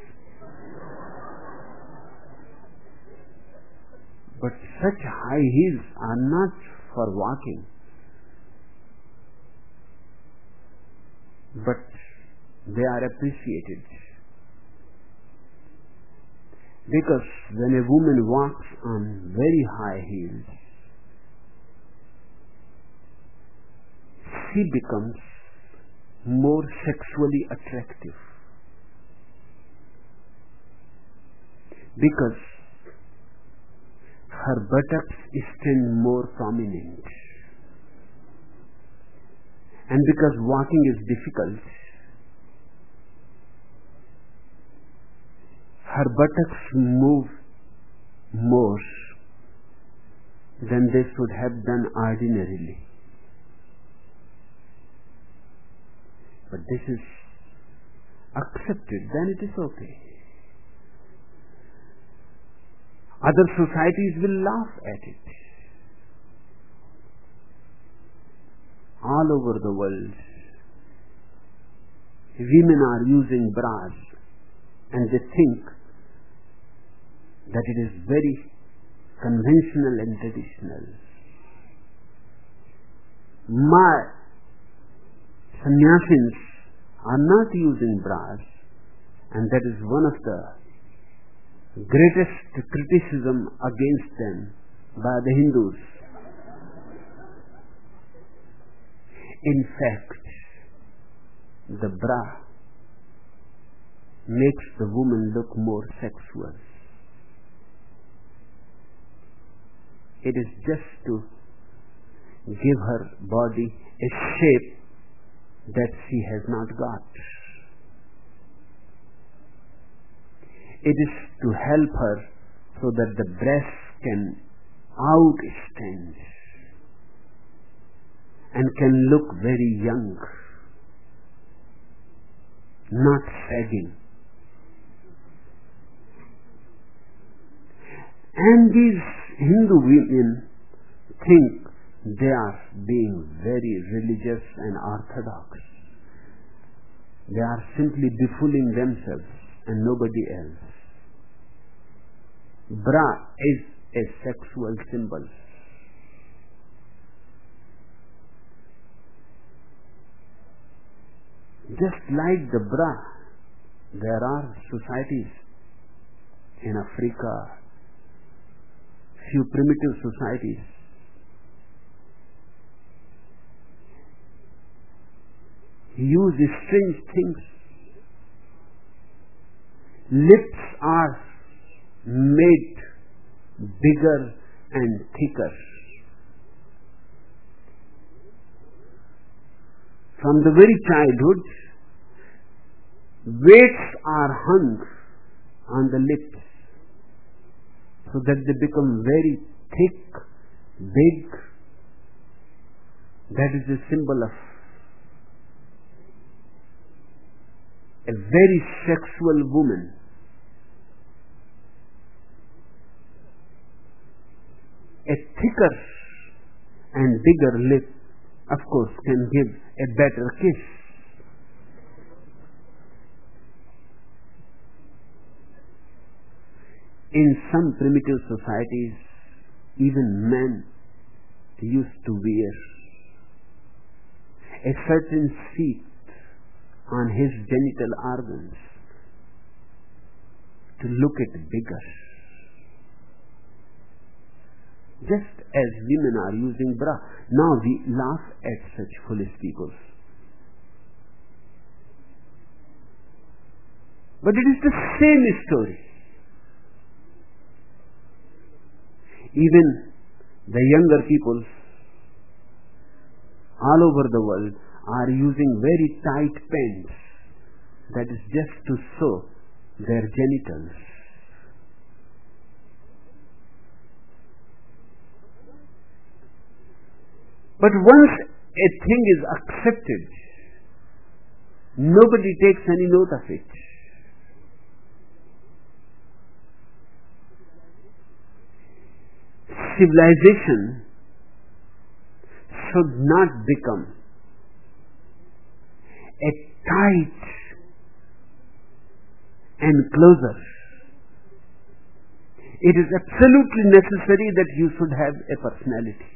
but such high heels are not for walking. But they are appreciated, because when a woman walks on very high heels, she becomes more sexually attractive, because her buttocks stand more prominent, and because walking is difficult, her buttocks move more than they should have done ordinarily. But this is accepted, then it is okay. Other societies will laugh at it. All over the world, women are using bras and they think that it is very conventional and traditional. My sannyasins are not using bras, and that is one of the greatest criticism against them by the Hindus. In fact, the bra makes the woman look more sexual. It is just to give her body a shape that she has not got. It is to help her so that the breast can outstand and can look very young, not sagging. And these Hindu women think they are being very religious and orthodox. They are simply befooling themselves and nobody else. Bra is a sexual symbol. Just like the bra, there are societies in Africa, few primitive societies, use strange things. Lips are made bigger and thicker. From the very childhood, weights are hung on the lips so that they become very thick, big. That is a symbol of a very sexual woman. A thicker and bigger lip, of course, can give a better kiss. In some primitive societies, even men used to wear a certain seat on his genital organs to look at bigger. Just as women are using bra. Now we laugh at such foolish people. But it is the same story. Even the younger people all over the world are using very tight pants. That is just to show their genitals. But once a thing is accepted, nobody takes any note of it. Civilization should not become a tight enclosure. It is absolutely necessary that you should have a personality.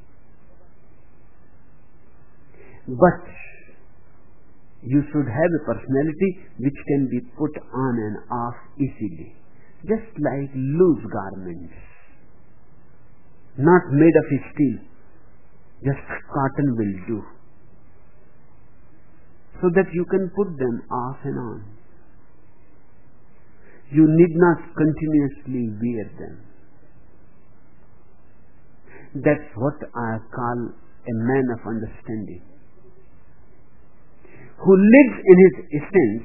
But you should have a personality which can be put on and off easily. Just like loose garments. Not made of steel. Just cotton will do. So that you can put them off and on. You need not continuously wear them. That's what I call a man of understanding, who lives in his essence,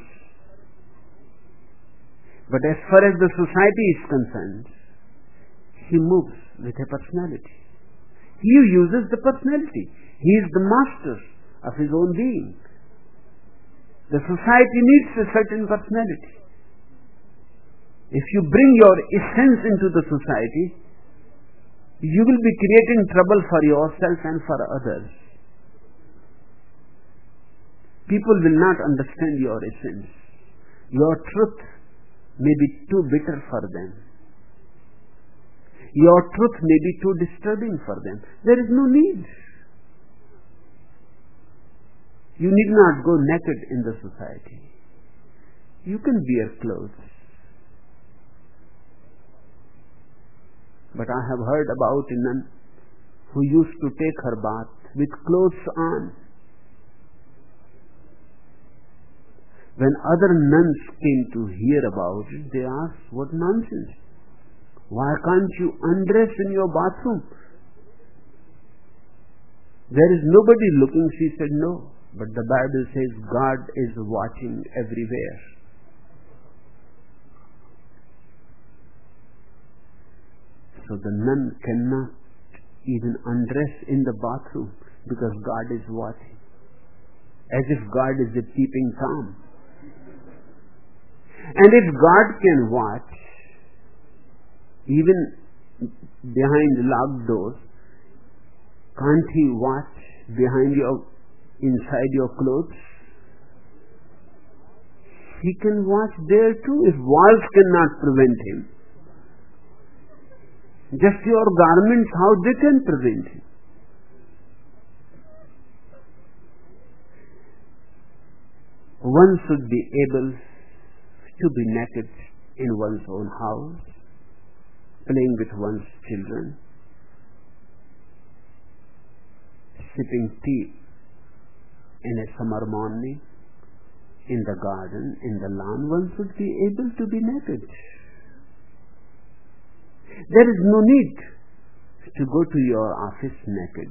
but as far as the society is concerned, he moves with a personality. He uses the personality. He is the master of his own being. The society needs a certain personality. If you bring your essence into the society, you will be creating trouble for yourself and for others. People will not understand your essence, your truth, may be too bitter for them. Your truth may be too disturbing for them. There is no need. You need not go naked in the society. You can wear clothes. But I have heard about a nun who used to take her bath with clothes on. When other nuns came to hear about it, they asked, what nonsense? Why can't you undress in your bathroom? There is nobody looking. She said, no. But the Bible says God is watching everywhere. So the nun cannot even undress in the bathroom because God is watching. As if God is a peeping Tom. And if God can watch, even behind locked doors, can't He watch inside your clothes? He can watch there too if walls cannot prevent Him. Just your garments, how they can prevent Him? One should be able to be naked in one's own house, playing with one's children, sipping tea in a summer morning, in the garden, in the lawn. One should be able to be naked. There is no need to go to your office naked.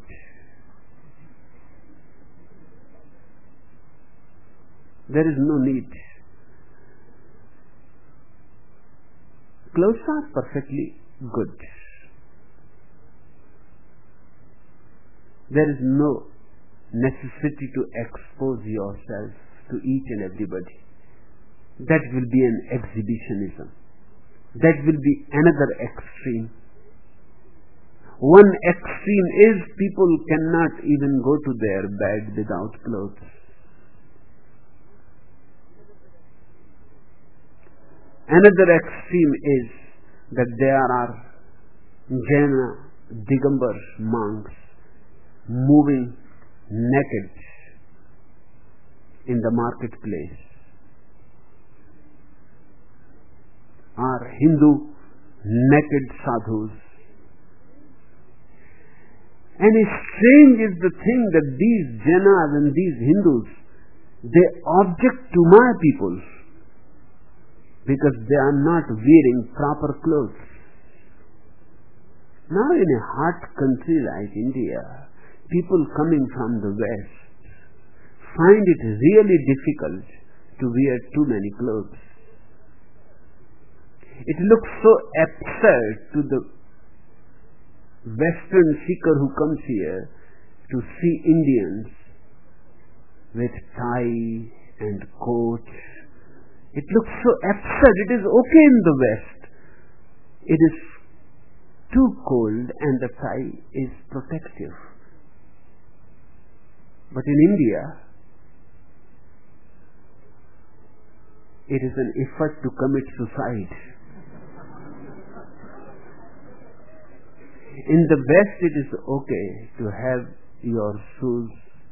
There is no need. Clothes are perfectly good. There is no necessity to expose yourself to each and everybody. That will be an exhibitionism. That will be another extreme. One extreme is people cannot even go to their bed without clothes. Another extreme is that there are Jaina Digambar monks moving naked in the marketplace, or Hindu naked sadhus. And strange is the thing that these Jainas and these Hindus, they object to my people because they are not wearing proper clothes. Now in a hot country like India, people coming from the West find it really difficult to wear too many clothes. It looks so absurd to the Western seeker who comes here to see Indians with tie and coat. It looks so absurd. It is okay in the West. It is too cold and the tie is protective. But in India, it is an effort to commit suicide. In the West, it is okay to have your shoes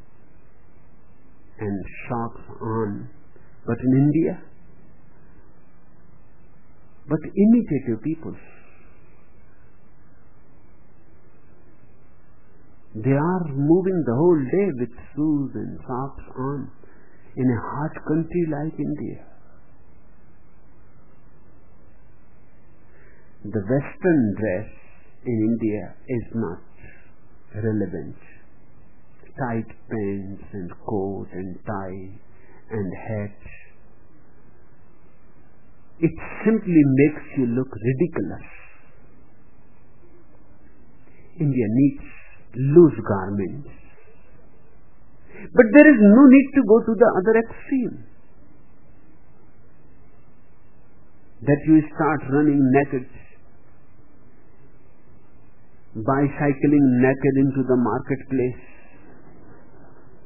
and socks on. But in India, but imitative peoples, they are moving the whole day with shoes and socks on in a hot country like India. The Western dress in India is not relevant. Tight pants and coat and tie and hat. It simply makes you look ridiculous. India needs loose garments. But there is no need to go to the other extreme. That you start running naked, bicycling naked into the marketplace.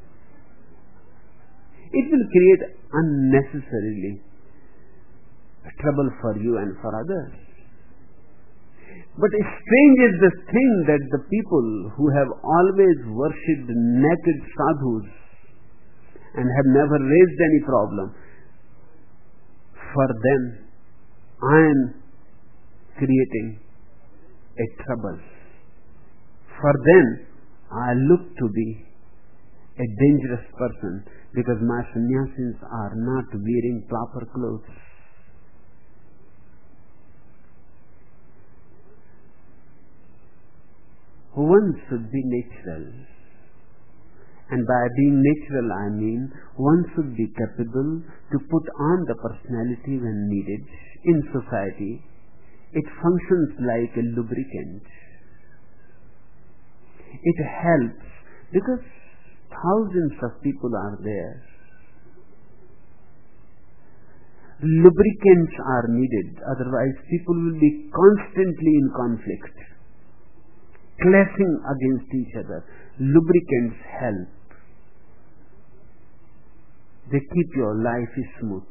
It will create unnecessarily trouble for you and for others. But strange is the thing that the people who have always worshipped naked sadhus and have never raised any problem, for them I am creating a trouble. For them I look to be a dangerous person because my sannyasis are not wearing proper clothes. One should be natural. And by being natural I mean one should be capable to put on the personality when needed. In society, it functions like a lubricant. It helps because thousands of people are there. Lubricants are needed, otherwise people will be constantly in conflict, clashing against each other. Lubricants help. They keep your life smooth.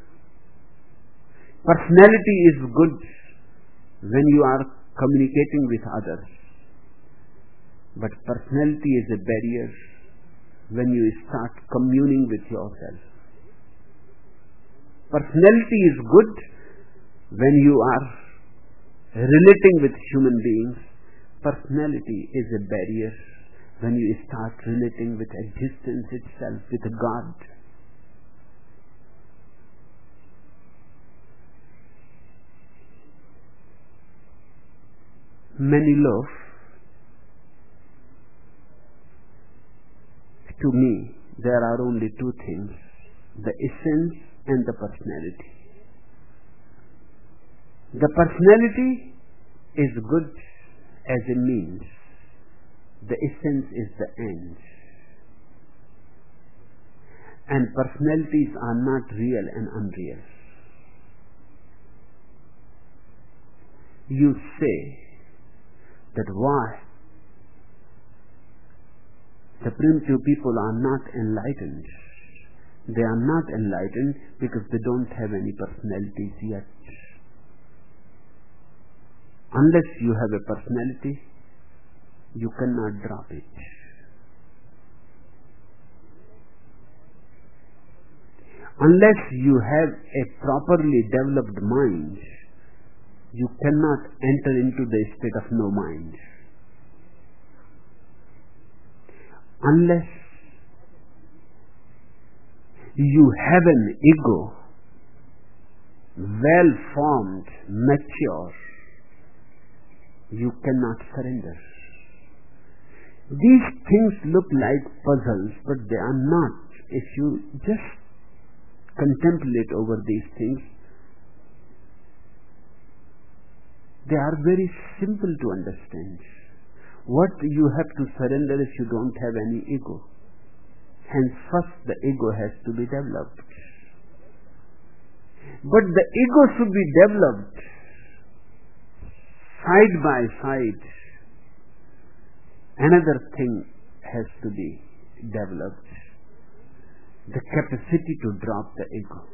Personality is good when you are communicating with others. But personality is a barrier when you start communing with yourself. Personality is good when you are relating with human beings. Personality is a barrier when you start relating with existence itself, with God. Many love. To me, there are only two things, the essence and the personality. The personality is good as a means. The essence is the end. And personalities are not real and unreal. You say that why the primitive people are not enlightened. They are not enlightened because they don't have any personalities yet. Unless you have a personality, you cannot drop it. Unless you have a properly developed mind, you cannot enter into the state of no mind. Unless you have an ego, well formed, mature, you cannot surrender. These things look like puzzles, but they are not. If you just contemplate over these things, they are very simple to understand. What you have to surrender if you don't have any ego. Hence, first the ego has to be developed. But the ego should be developed side by side. Another thing has to be developed. The capacity to drop the ego.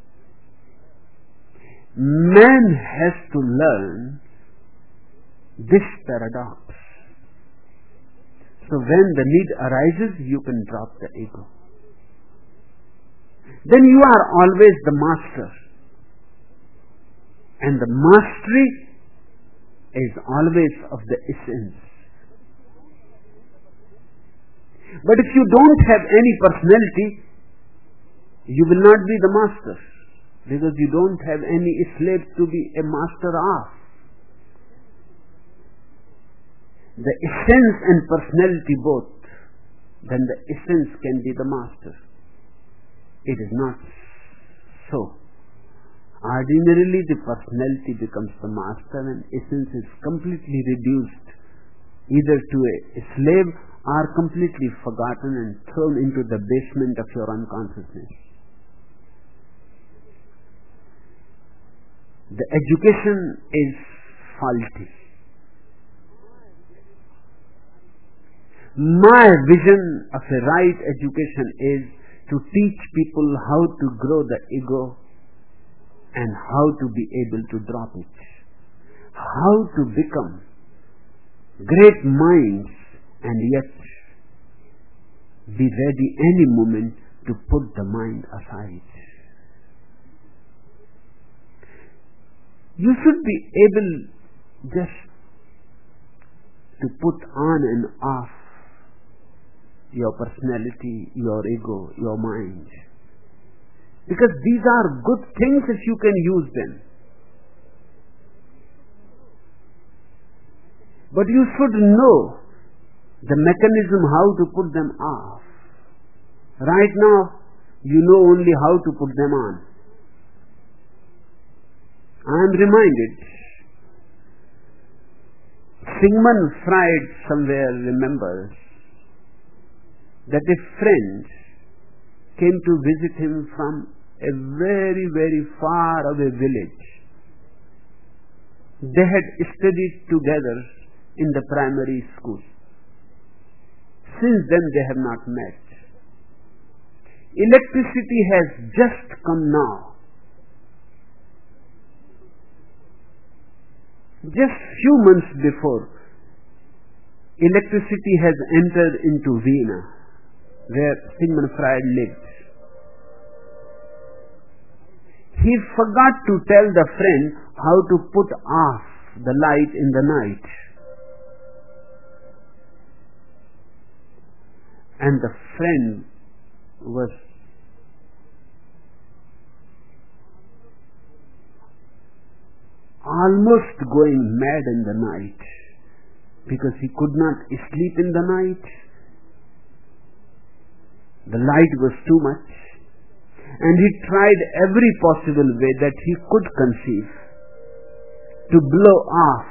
Man has to learn this paradox. So when the need arises, you can drop the ego. Then you are always the master. And the mastery is always of the essence. But if you don't have any personality, you will not be the master. Because you don't have any slave to be a master of. The essence and personality both, then the essence can be the master. It is not so. Ordinarily the personality becomes the master and essence is completely reduced either to a slave or completely forgotten and thrown into the basement of your unconsciousness. The education is faulty. My vision of a right education is to teach people how to grow the ego and how to be able to drop it. How to become great minds and yet be ready any moment to put the mind aside. You should be able just to put on and off your personality, your ego, your mind. Because these are good things if you can use them. But you should know the mechanism how to put them off. Right now, you know only how to put them on. I am reminded, Sigmund Freud somewhere remembers that a friend came to visit him from a very, very far away village. They had studied together in the primary school. Since then they have not met. Electricity has just come now. Just few months before, electricity has entered into Vienna, where Sigmund Freud lived. He forgot to tell the friend how to put off the light in the night. And the friend was almost going mad in the night because he could not sleep in the night. The light was too much, and he tried every possible way that he could conceive to blow off.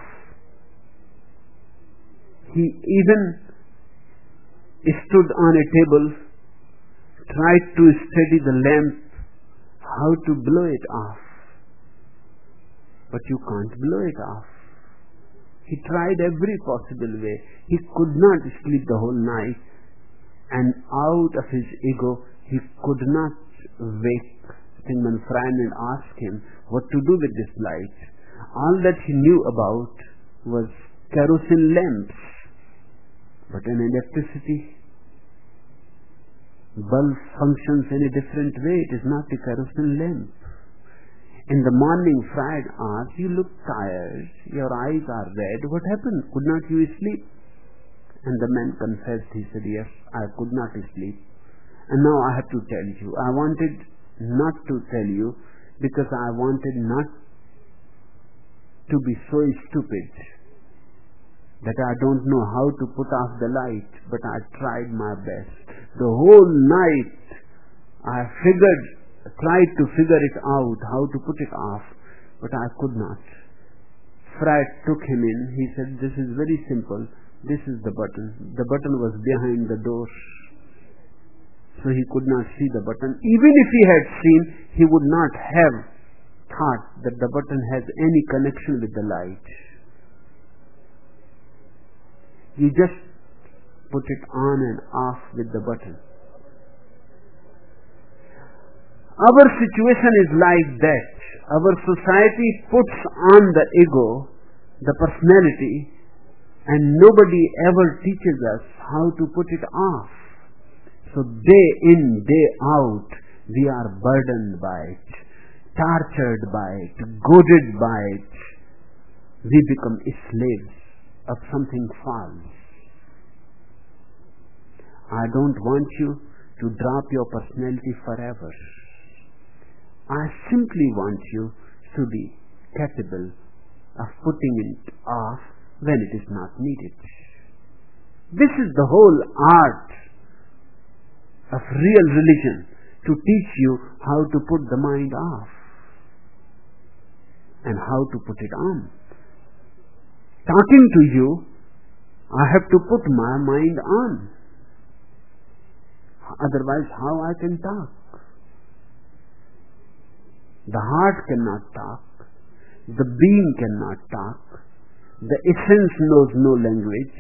He even stood on a table, tried to steady the lamp, how to blow it off. But you can't blow it off. He tried every possible way. He could not sleep the whole night, and out of his ego, he could not wake Sigmund Freud and ask him what to do with this light. All that he knew about was kerosene lamps. But in electricity, bulb functions in a different way. It is not the kerosene lamp. In the morning, Freud asked, "You look tired, your eyes are red, what happened? Could not you sleep?" And the man confessed, he said, "Yes, I could not sleep. And now I have to tell you. I wanted not to tell you because I wanted not to be so stupid that I don't know how to put off the light, but I tried my best. The whole night I tried to figure it out, how to put it off, but I could not." Freud took him in. He said, "This is very simple. This is the button." The button was behind the door, so he could not see the button. Even if he had seen, he would not have thought that the button has any connection with the light. You just put it on and off with the button. Our situation is like that. Our society puts on the ego, the personality, and nobody ever teaches us how to put it off. So day in, day out, we are burdened by it, tortured by it, goaded by it. We become slaves of something false. I don't want you to drop your personality forever. I simply want you to be capable of putting it off when it is not needed. This is the whole art of real religion, to teach you how to put the mind off and how to put it on. Talking to you, I have to put my mind on. Otherwise, how I can talk? The heart cannot talk. The being cannot talk. The essence knows no language.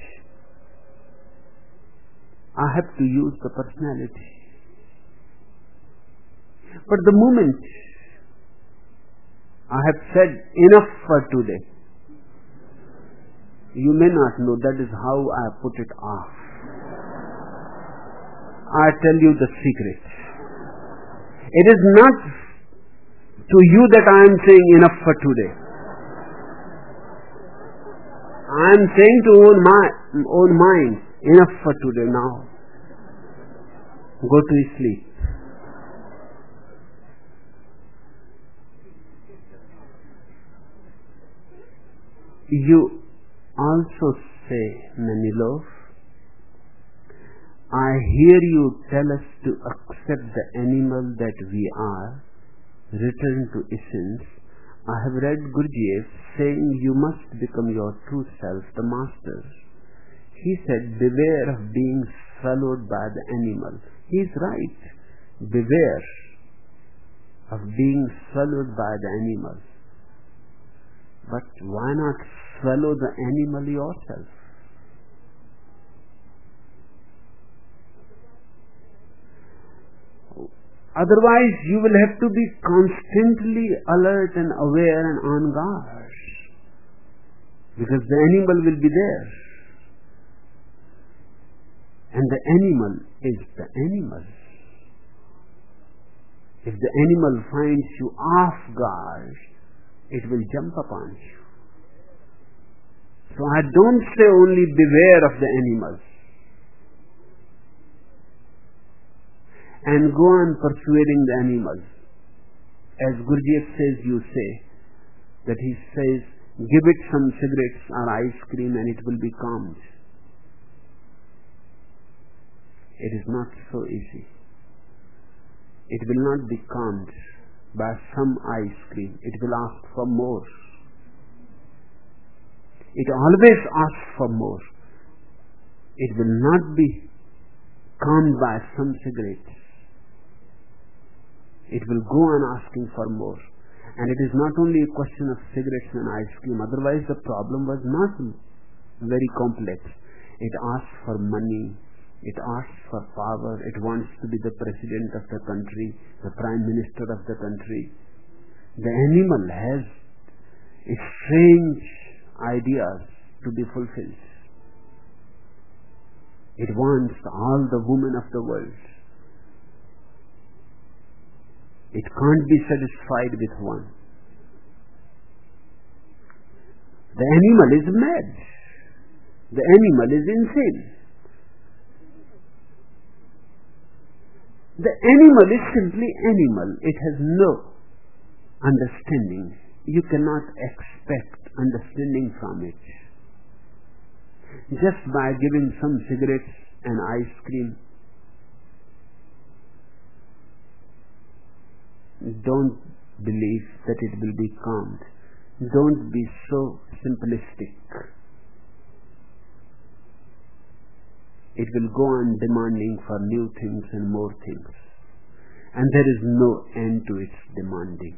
I have to use the personality. But the moment I have said enough for today. You may not know, that is how I put it off. I tell you the secret. It is not to you that I am saying enough for today. I am saying to my own mind, enough for today now. Go to sleep. You also say, Manilov, I hear you tell us to accept the animal that we are, return to essence. I have read Gurdjieff saying you must become your true self, the master. He said, beware of being swallowed by the animal. He is right. Beware of being swallowed by the animal. But why not swallow the animal yourself? Otherwise, you will have to be constantly alert and aware and on guard. Because the animal will be there. And the animal is the animal. If the animal finds you off guard, it will jump upon you. So I don't say only beware of the animals and go on persuading the animals. As Gurdjieff says, you say, that he says, give it some cigarettes or ice cream and it will be calmed. It is not so easy. It will not be calmed by some ice cream. It will ask for more. It always asks for more. It will not be calmed by some cigarettes. It will go on asking for more. And it is not only a question of cigarettes and ice cream. Otherwise the problem was not very complex. It asks for money. It asks for power. It wants to be the president of the country, the prime minister of the country. The animal has strange ideas to be fulfilled. It wants all the women of the world. It can't be satisfied with one. The animal is mad. The animal is insane. The animal is simply animal. It has no understanding. You cannot expect understanding from it. Just by giving some cigarettes and ice cream, don't believe that it will be calmed. Don't be so simplistic. It will go on demanding for new things and more things. And there is no end to its demanding.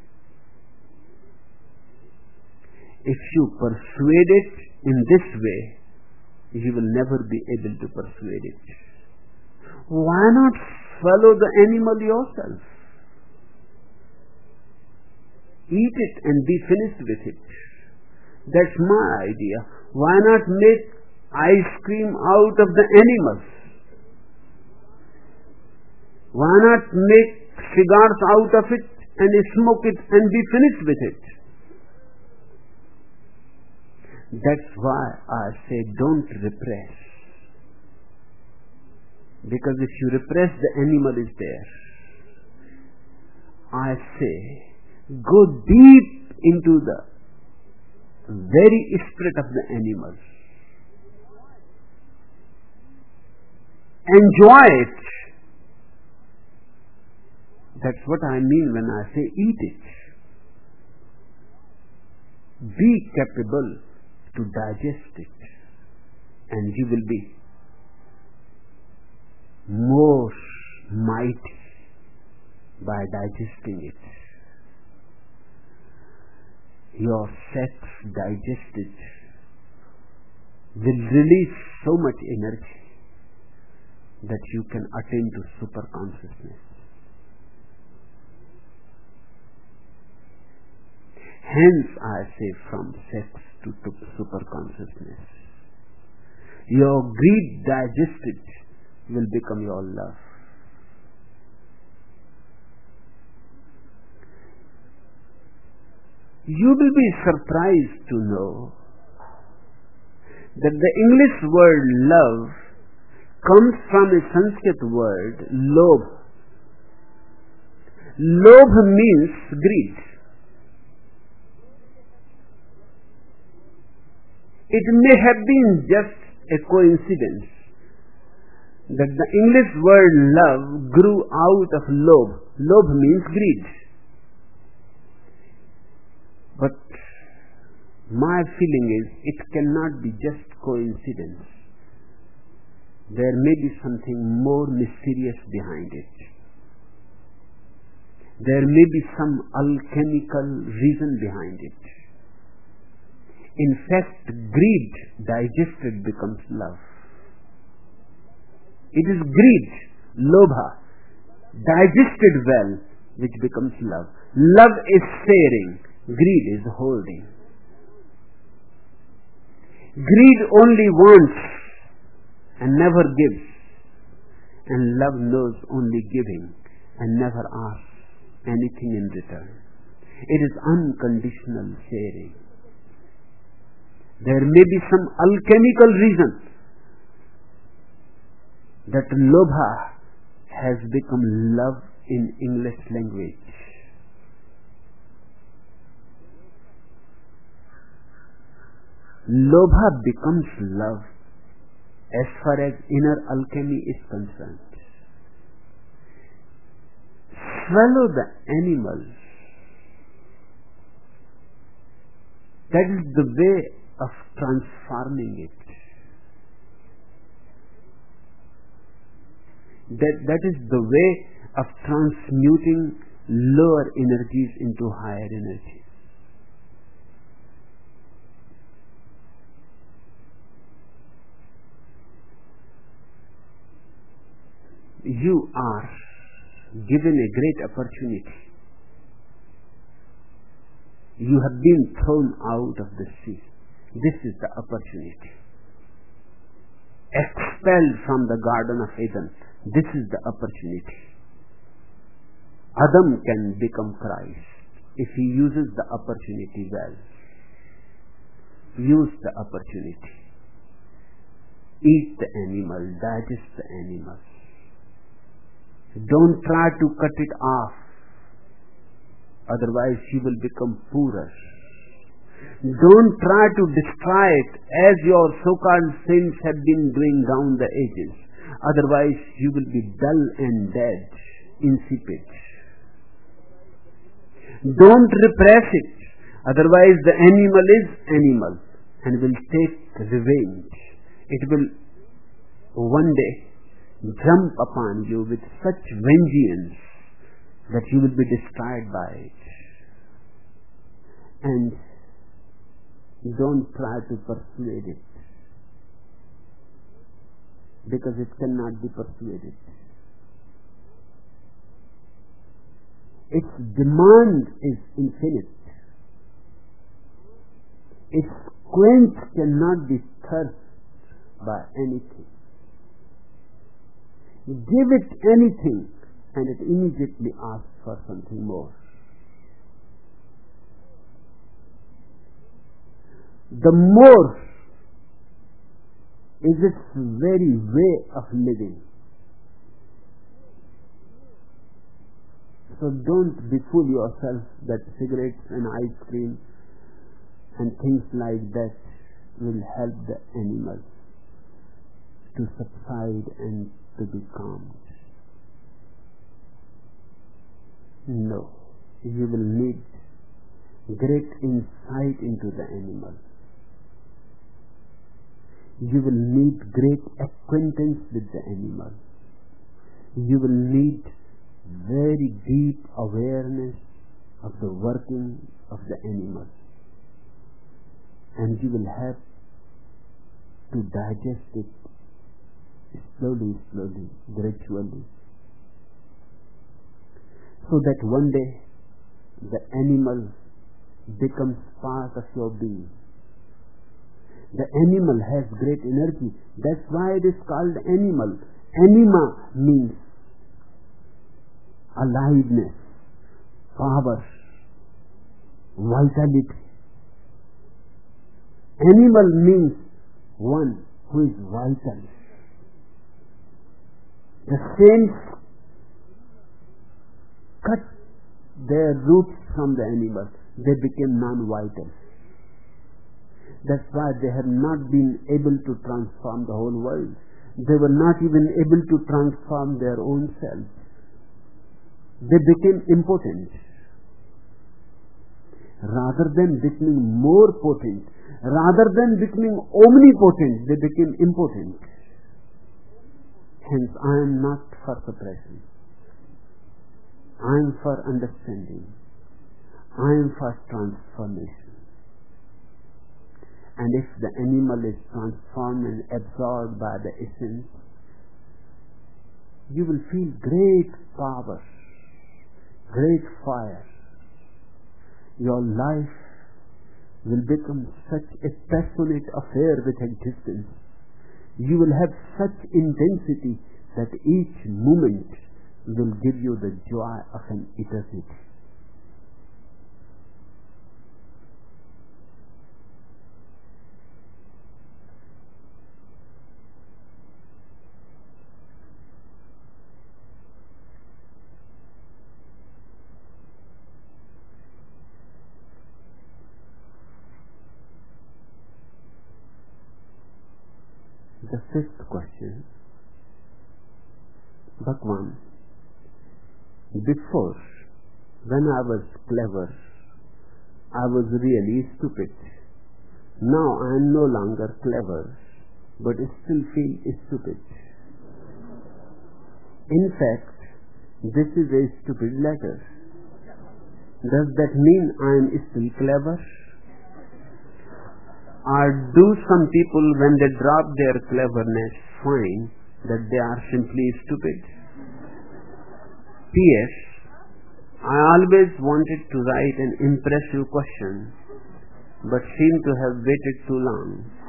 If you persuade it in this way, you will never be able to persuade it. Why not swallow the animal yourself? Eat it and be finished with it. That's my idea. Why not make ice cream out of the animals? Why not make cigars out of it and smoke it and be finished with it? That's why I say don't repress. Because if you repress, the animal is there. I say go deep into the very spirit of the animal. Enjoy it. That's what I mean when I say eat it. Be capable to digest it, and you will be more mighty by digesting it. Your sex digested will release so much energy that you can attain to super consciousness. Hence I say, from sex to superconsciousness. Your greed digested will become your love. You will be surprised to know that the English word love comes from a Sanskrit word, lobh. Lobh means greed. It may have been just a coincidence that the English word love grew out of lobh. Lobh means greed. But my feeling is it cannot be just coincidence. There may be something more mysterious behind it. There may be some alchemical reason behind it. In fact, greed digested becomes love. It is greed, lobha, digested well, which becomes love. Love is sharing, greed is holding. Greed only wants and never gives, and love knows only giving and never asks anything in return. It is unconditional sharing. There may be some alchemical reason that lobha has become love in English language. Lobha becomes love as far as inner alchemy is concerned. Swallow the animal. That is the way of transforming it. That is the way of transmuting lower energies into higher energies. You are given a great opportunity. You have been thrown out of the sea. This is the opportunity. Expelled from the Garden of Eden. This is the opportunity. Adam can become Christ if he uses the opportunity well. Use the opportunity. Eat the animal, digest the animal. Don't try to cut it off. Otherwise you will become poorer. Don't try to destroy it as your so-called sins have been doing down the ages. Otherwise you will be dull and dead, insipid. Don't repress it. Otherwise the animal is animal and will take revenge. It will one day jump upon you with such vengeance that you will be destroyed by it. And don't try to persuade it, because it cannot be persuaded. Its demand is infinite. Its quench cannot be thirst by anything. Give it anything and it immediately asks for something more. The more is its very way of living. So don't befool yourself that cigarettes and ice cream and things like that will help the animal to subside and to be calmed. No, you will need great insight into the animal. You will need great acquaintance with the animal. You will need very deep awareness of the working of the animal. And you will have to digest it slowly, gradually. So that one day the animal becomes part of your being. The animal has great energy. That's why it is called animal. Anima means aliveness, power, vitality. Animal means one who is vital. The saints cut their roots from the animal. They became non-vital. That's why they have not been able to transform the whole world. They were not even able to transform their own selves. They became impotent. Rather than becoming more potent, rather than becoming omnipotent, they became impotent. Hence, I am not for suppression. I am for understanding. I am for transformation. And if the animal is transformed and absorbed by the essence, you will feel great power, great fire. Your life will become such a passionate affair with existence. You will have such intensity that each moment will give you the joy of an eternity. The fifth question, Bhagwan, before, when I was clever, I was really stupid. Now I am no longer clever, but still feel stupid. In fact, this is a stupid letter. Does that mean I am still clever? Or do some people, when they drop their cleverness, find that they are simply stupid? P.S. I always wanted to write an impressive question, but seem to have waited too long.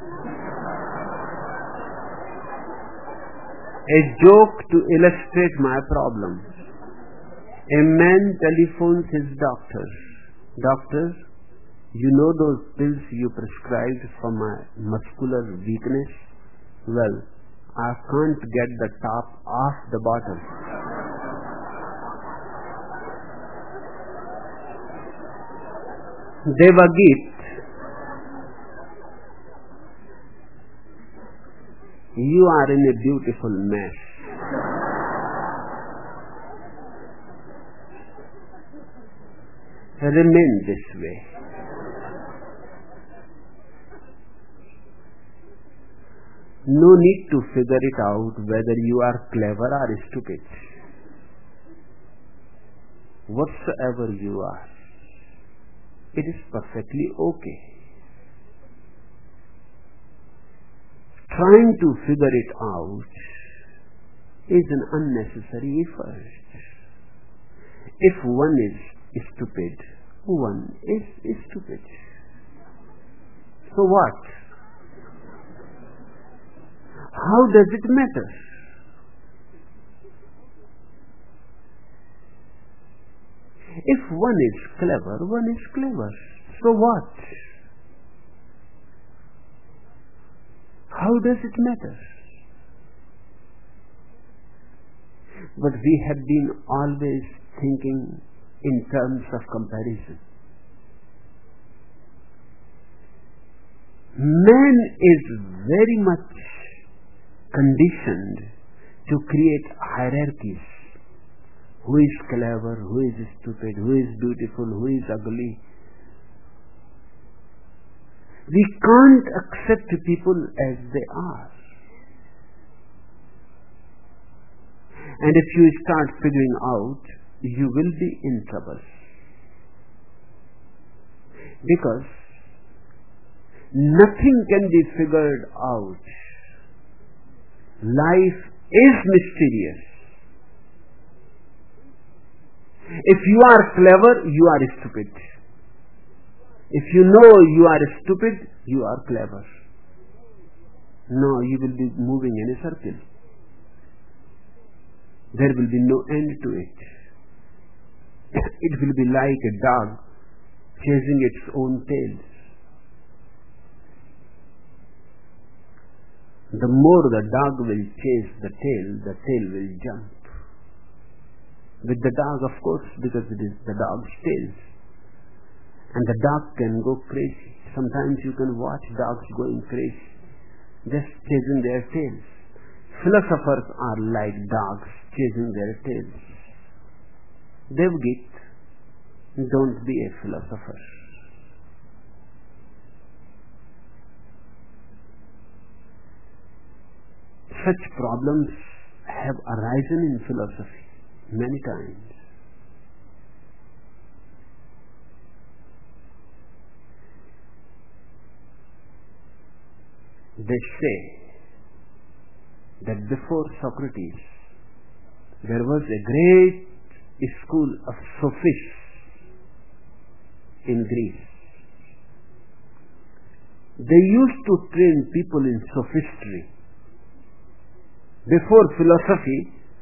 A joke to illustrate my problem. A man telephones his doctor. Doctor, you know those pills you prescribed for my muscular weakness? Well, I can't get the top off the bottle. Devagit, you are in a beautiful mess. Remain this way. No need to figure it out whether you are clever or stupid. Whatsoever you are, it is perfectly okay. Trying to figure it out is an unnecessary effort. If one is stupid, one is stupid. So what? How does it matter? If one is clever, one is clever. So what? How does it matter? But we have been always thinking in terms of comparison. Man is very much conditioned to create hierarchies. Who is clever, who is stupid, who is beautiful, who is ugly. We can't accept people as they are. And if you start figuring out, you will be in trouble. Because nothing can be figured out. Life is mysterious. If you are clever, you are stupid. If you know you are stupid, you are clever. No, you will be moving in a circle. There will be no end to it. It will be like a dog chasing its own tail. The more the dog will chase the tail will jump. With the dog, of course, because it is the dog's tail. And the dog can go crazy. Sometimes you can watch dogs going crazy, just chasing their tails. Philosophers are like dogs chasing their tails. Devgit, don't be a philosopher. Such problems have arisen in philosophy many times. They say that before Socrates there was a great school of sophists in Greece. They used to train people in sophistry. Before philosophy,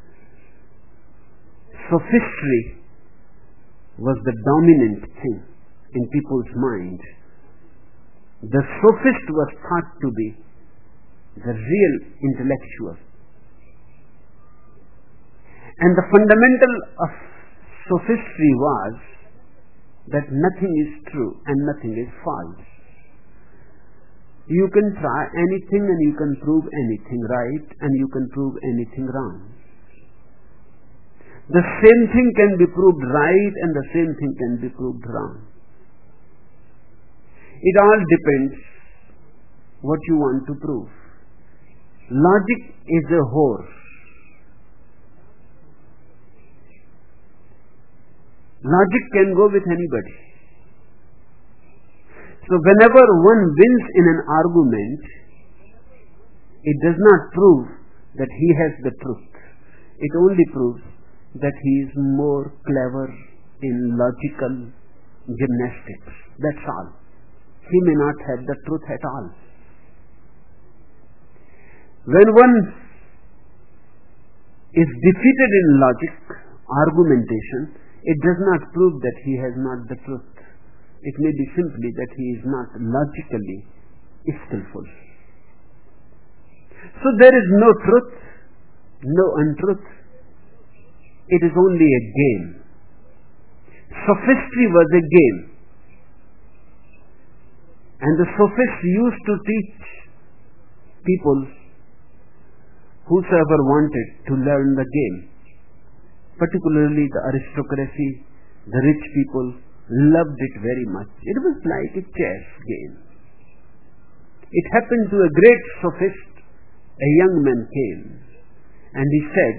sophistry was the dominant thing in people's mind. The sophist was thought to be the real intellectual. And the fundamental of sophistry was that nothing is true and nothing is false. You can try anything and you can prove anything right and you can prove anything wrong. The same thing can be proved right and the same thing can be proved wrong. It all depends what you want to prove. Logic is a horse. Logic can go with anybody. So whenever one wins in an argument, it does not prove that he has the truth. It only proves that he is more clever in logical gymnastics. That's all. He may not have the truth at all. When one is defeated in logic, argumentation, it does not prove that he has not the truth. It may be simply that he is not logically skillful. So there is no truth, no untruth. It is only a game. Sophistry was a game. And the sophists used to teach people, whosoever wanted to learn the game, particularly the aristocracy, the rich people, loved it very much. It was like a chess game. It happened to a great sophist. A young man came and he said,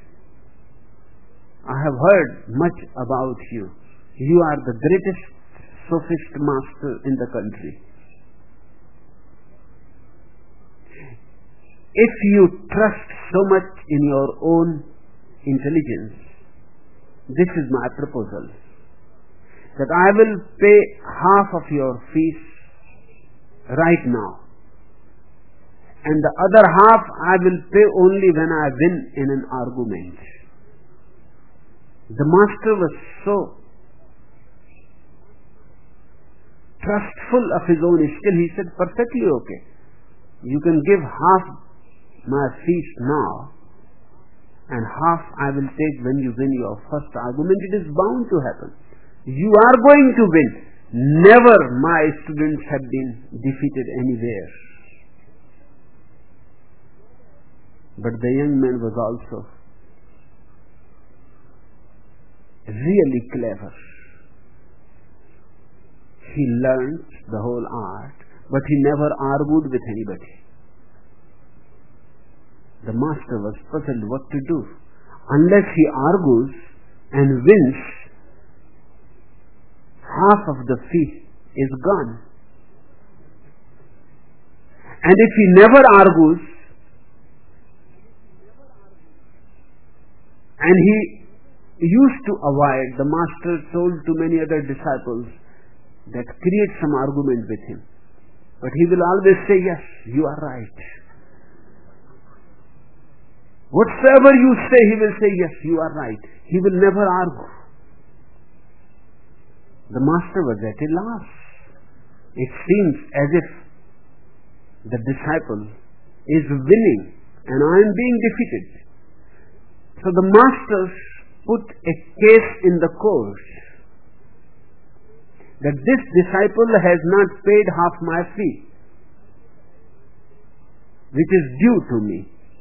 I have heard much about you. You are the greatest sophist master in the country. If you trust so much in your own intelligence, this is my proposal, that I will pay half of your fees right now, and the other half I will pay only when I win in an argument. The master was so trustful of his own skill, he said, perfectly okay. You can give half my fees now, and half I will take when you win your first argument. It is bound to happen. You are going to win. Never my students have been defeated anywhere. But the young man was also really clever. He learned the whole art, but he never argued with anybody. The master was puzzled what to do. Unless he argues and wins, half of the fee is gone. And if he never argues, and he used to avoid, the master told to many other disciples, that create some argument with him. But he will always say, yes, you are right. Whatsoever you say, he will say, yes, you are right. He will never argue. The master was at a loss. It seems as if the disciple is winning and I am being defeated. So the master put a case in the court that this disciple has not paid half my fee, which is due to me.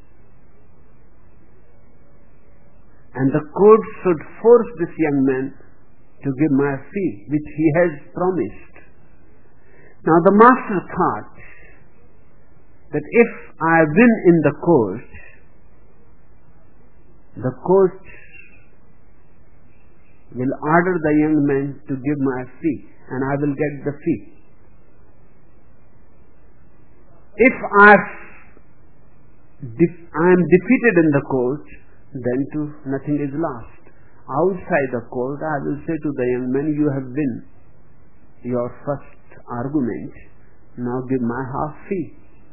And the court should force this young man to give my fee, which he has promised. Now the master thought that if I win in the court will order the young man to give my fee, and I will get the fee. If I am defeated in the court, then too nothing is lost. Outside the court, I will say to the young man, you have won your first argument, now give my half fee.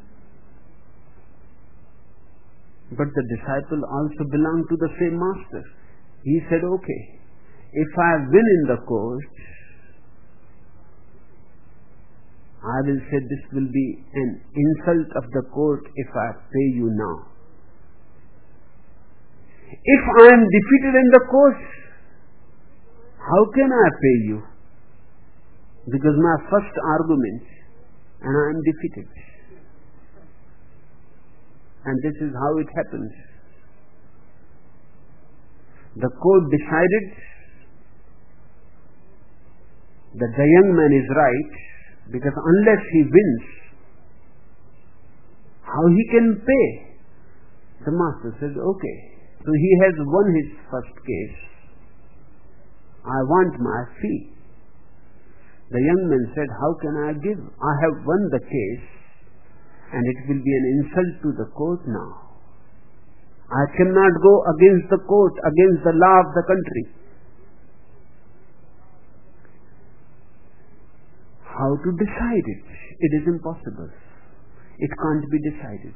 But the disciple also belonged to the same master. He said, okay, if I win in the court, I will say this will be an insult of the court if I pay you now. If I am defeated in the court, how can I pay you? Because my first argument, and I am defeated. And this is how it happens. The court decided that the young man is right, because unless he wins, how he can pay? The master said, okay. So he has won his first case. I want my fee. The young man said, how can I give? I have won the case, and it will be an insult to the court now. I cannot go against the court, against the law of the country. How to decide it? It is impossible. It can't be decided.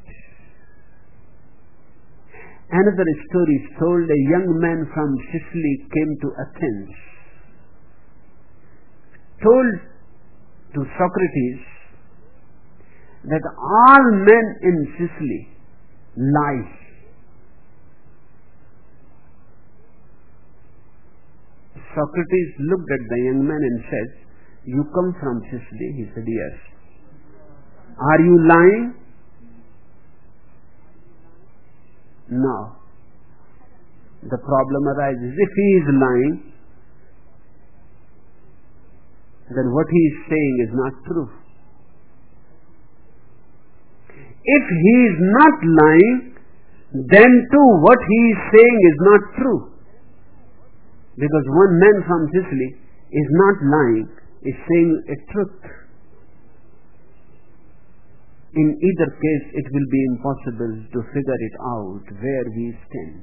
Another story is told. A young man from Sicily came to Athens, told to Socrates that all men in Sicily lie. Socrates looked at the young man and said, you come from Sicily? He said, yes. Are you lying? No. The problem arises. If he is lying, then what he is saying is not true. If he is not lying, then too what he is saying is not true. Because one man from Sicily is not lying, is saying a truth. In either case, it will be impossible to figure it out where we stand.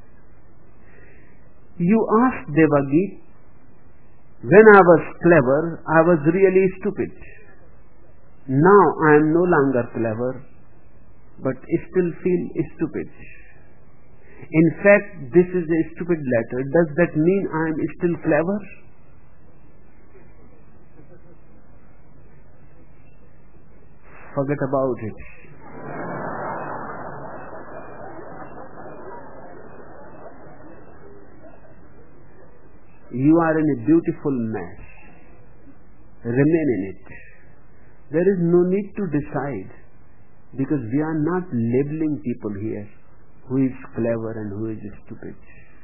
You asked Devagi, when I was clever, I was really stupid. Now I am no longer clever, but still feel stupid. In fact, this is a stupid letter. Does that mean I am still clever? Forget about it. You are in a beautiful mess. Remain in it. There is no need to decide, because we are not labeling people here who is clever and who is stupid.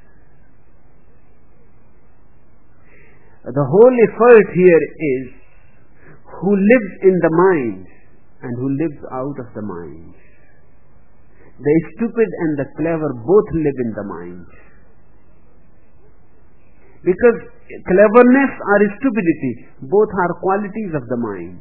The whole effort here is who lives in the mind and who lives out of the mind. The stupid and the clever both live in the mind. Because cleverness or stupidity, both are qualities of the mind.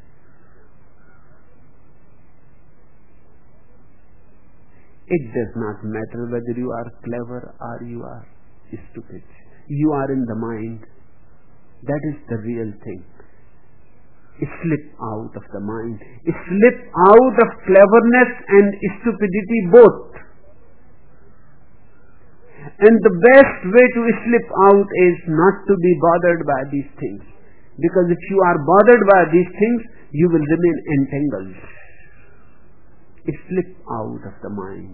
It does not matter whether you are clever or you are stupid. You are in the mind. That is the real thing. slip out of the mind, slip out of cleverness and stupidity both. And the best way to slip out is not to be bothered by these things. Because if you are bothered by these things, you will remain entangled. Slip out of the mind.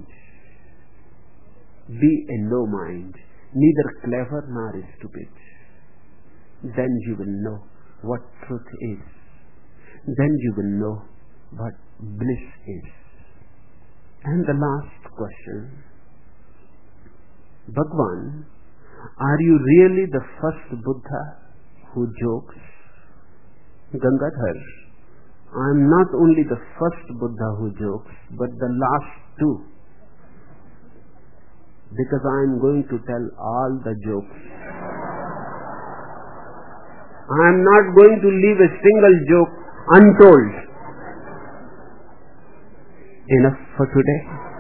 Be a no mind, neither clever nor stupid. Then you will know what truth is. Then you will know what bliss is. And the last question, Bhagwan, are you really the first Buddha who jokes? Gangadhar, I am not only the first Buddha who jokes, but the last too. Because I am going to tell all the jokes. I am not going to leave a single joke untold. Enough for today.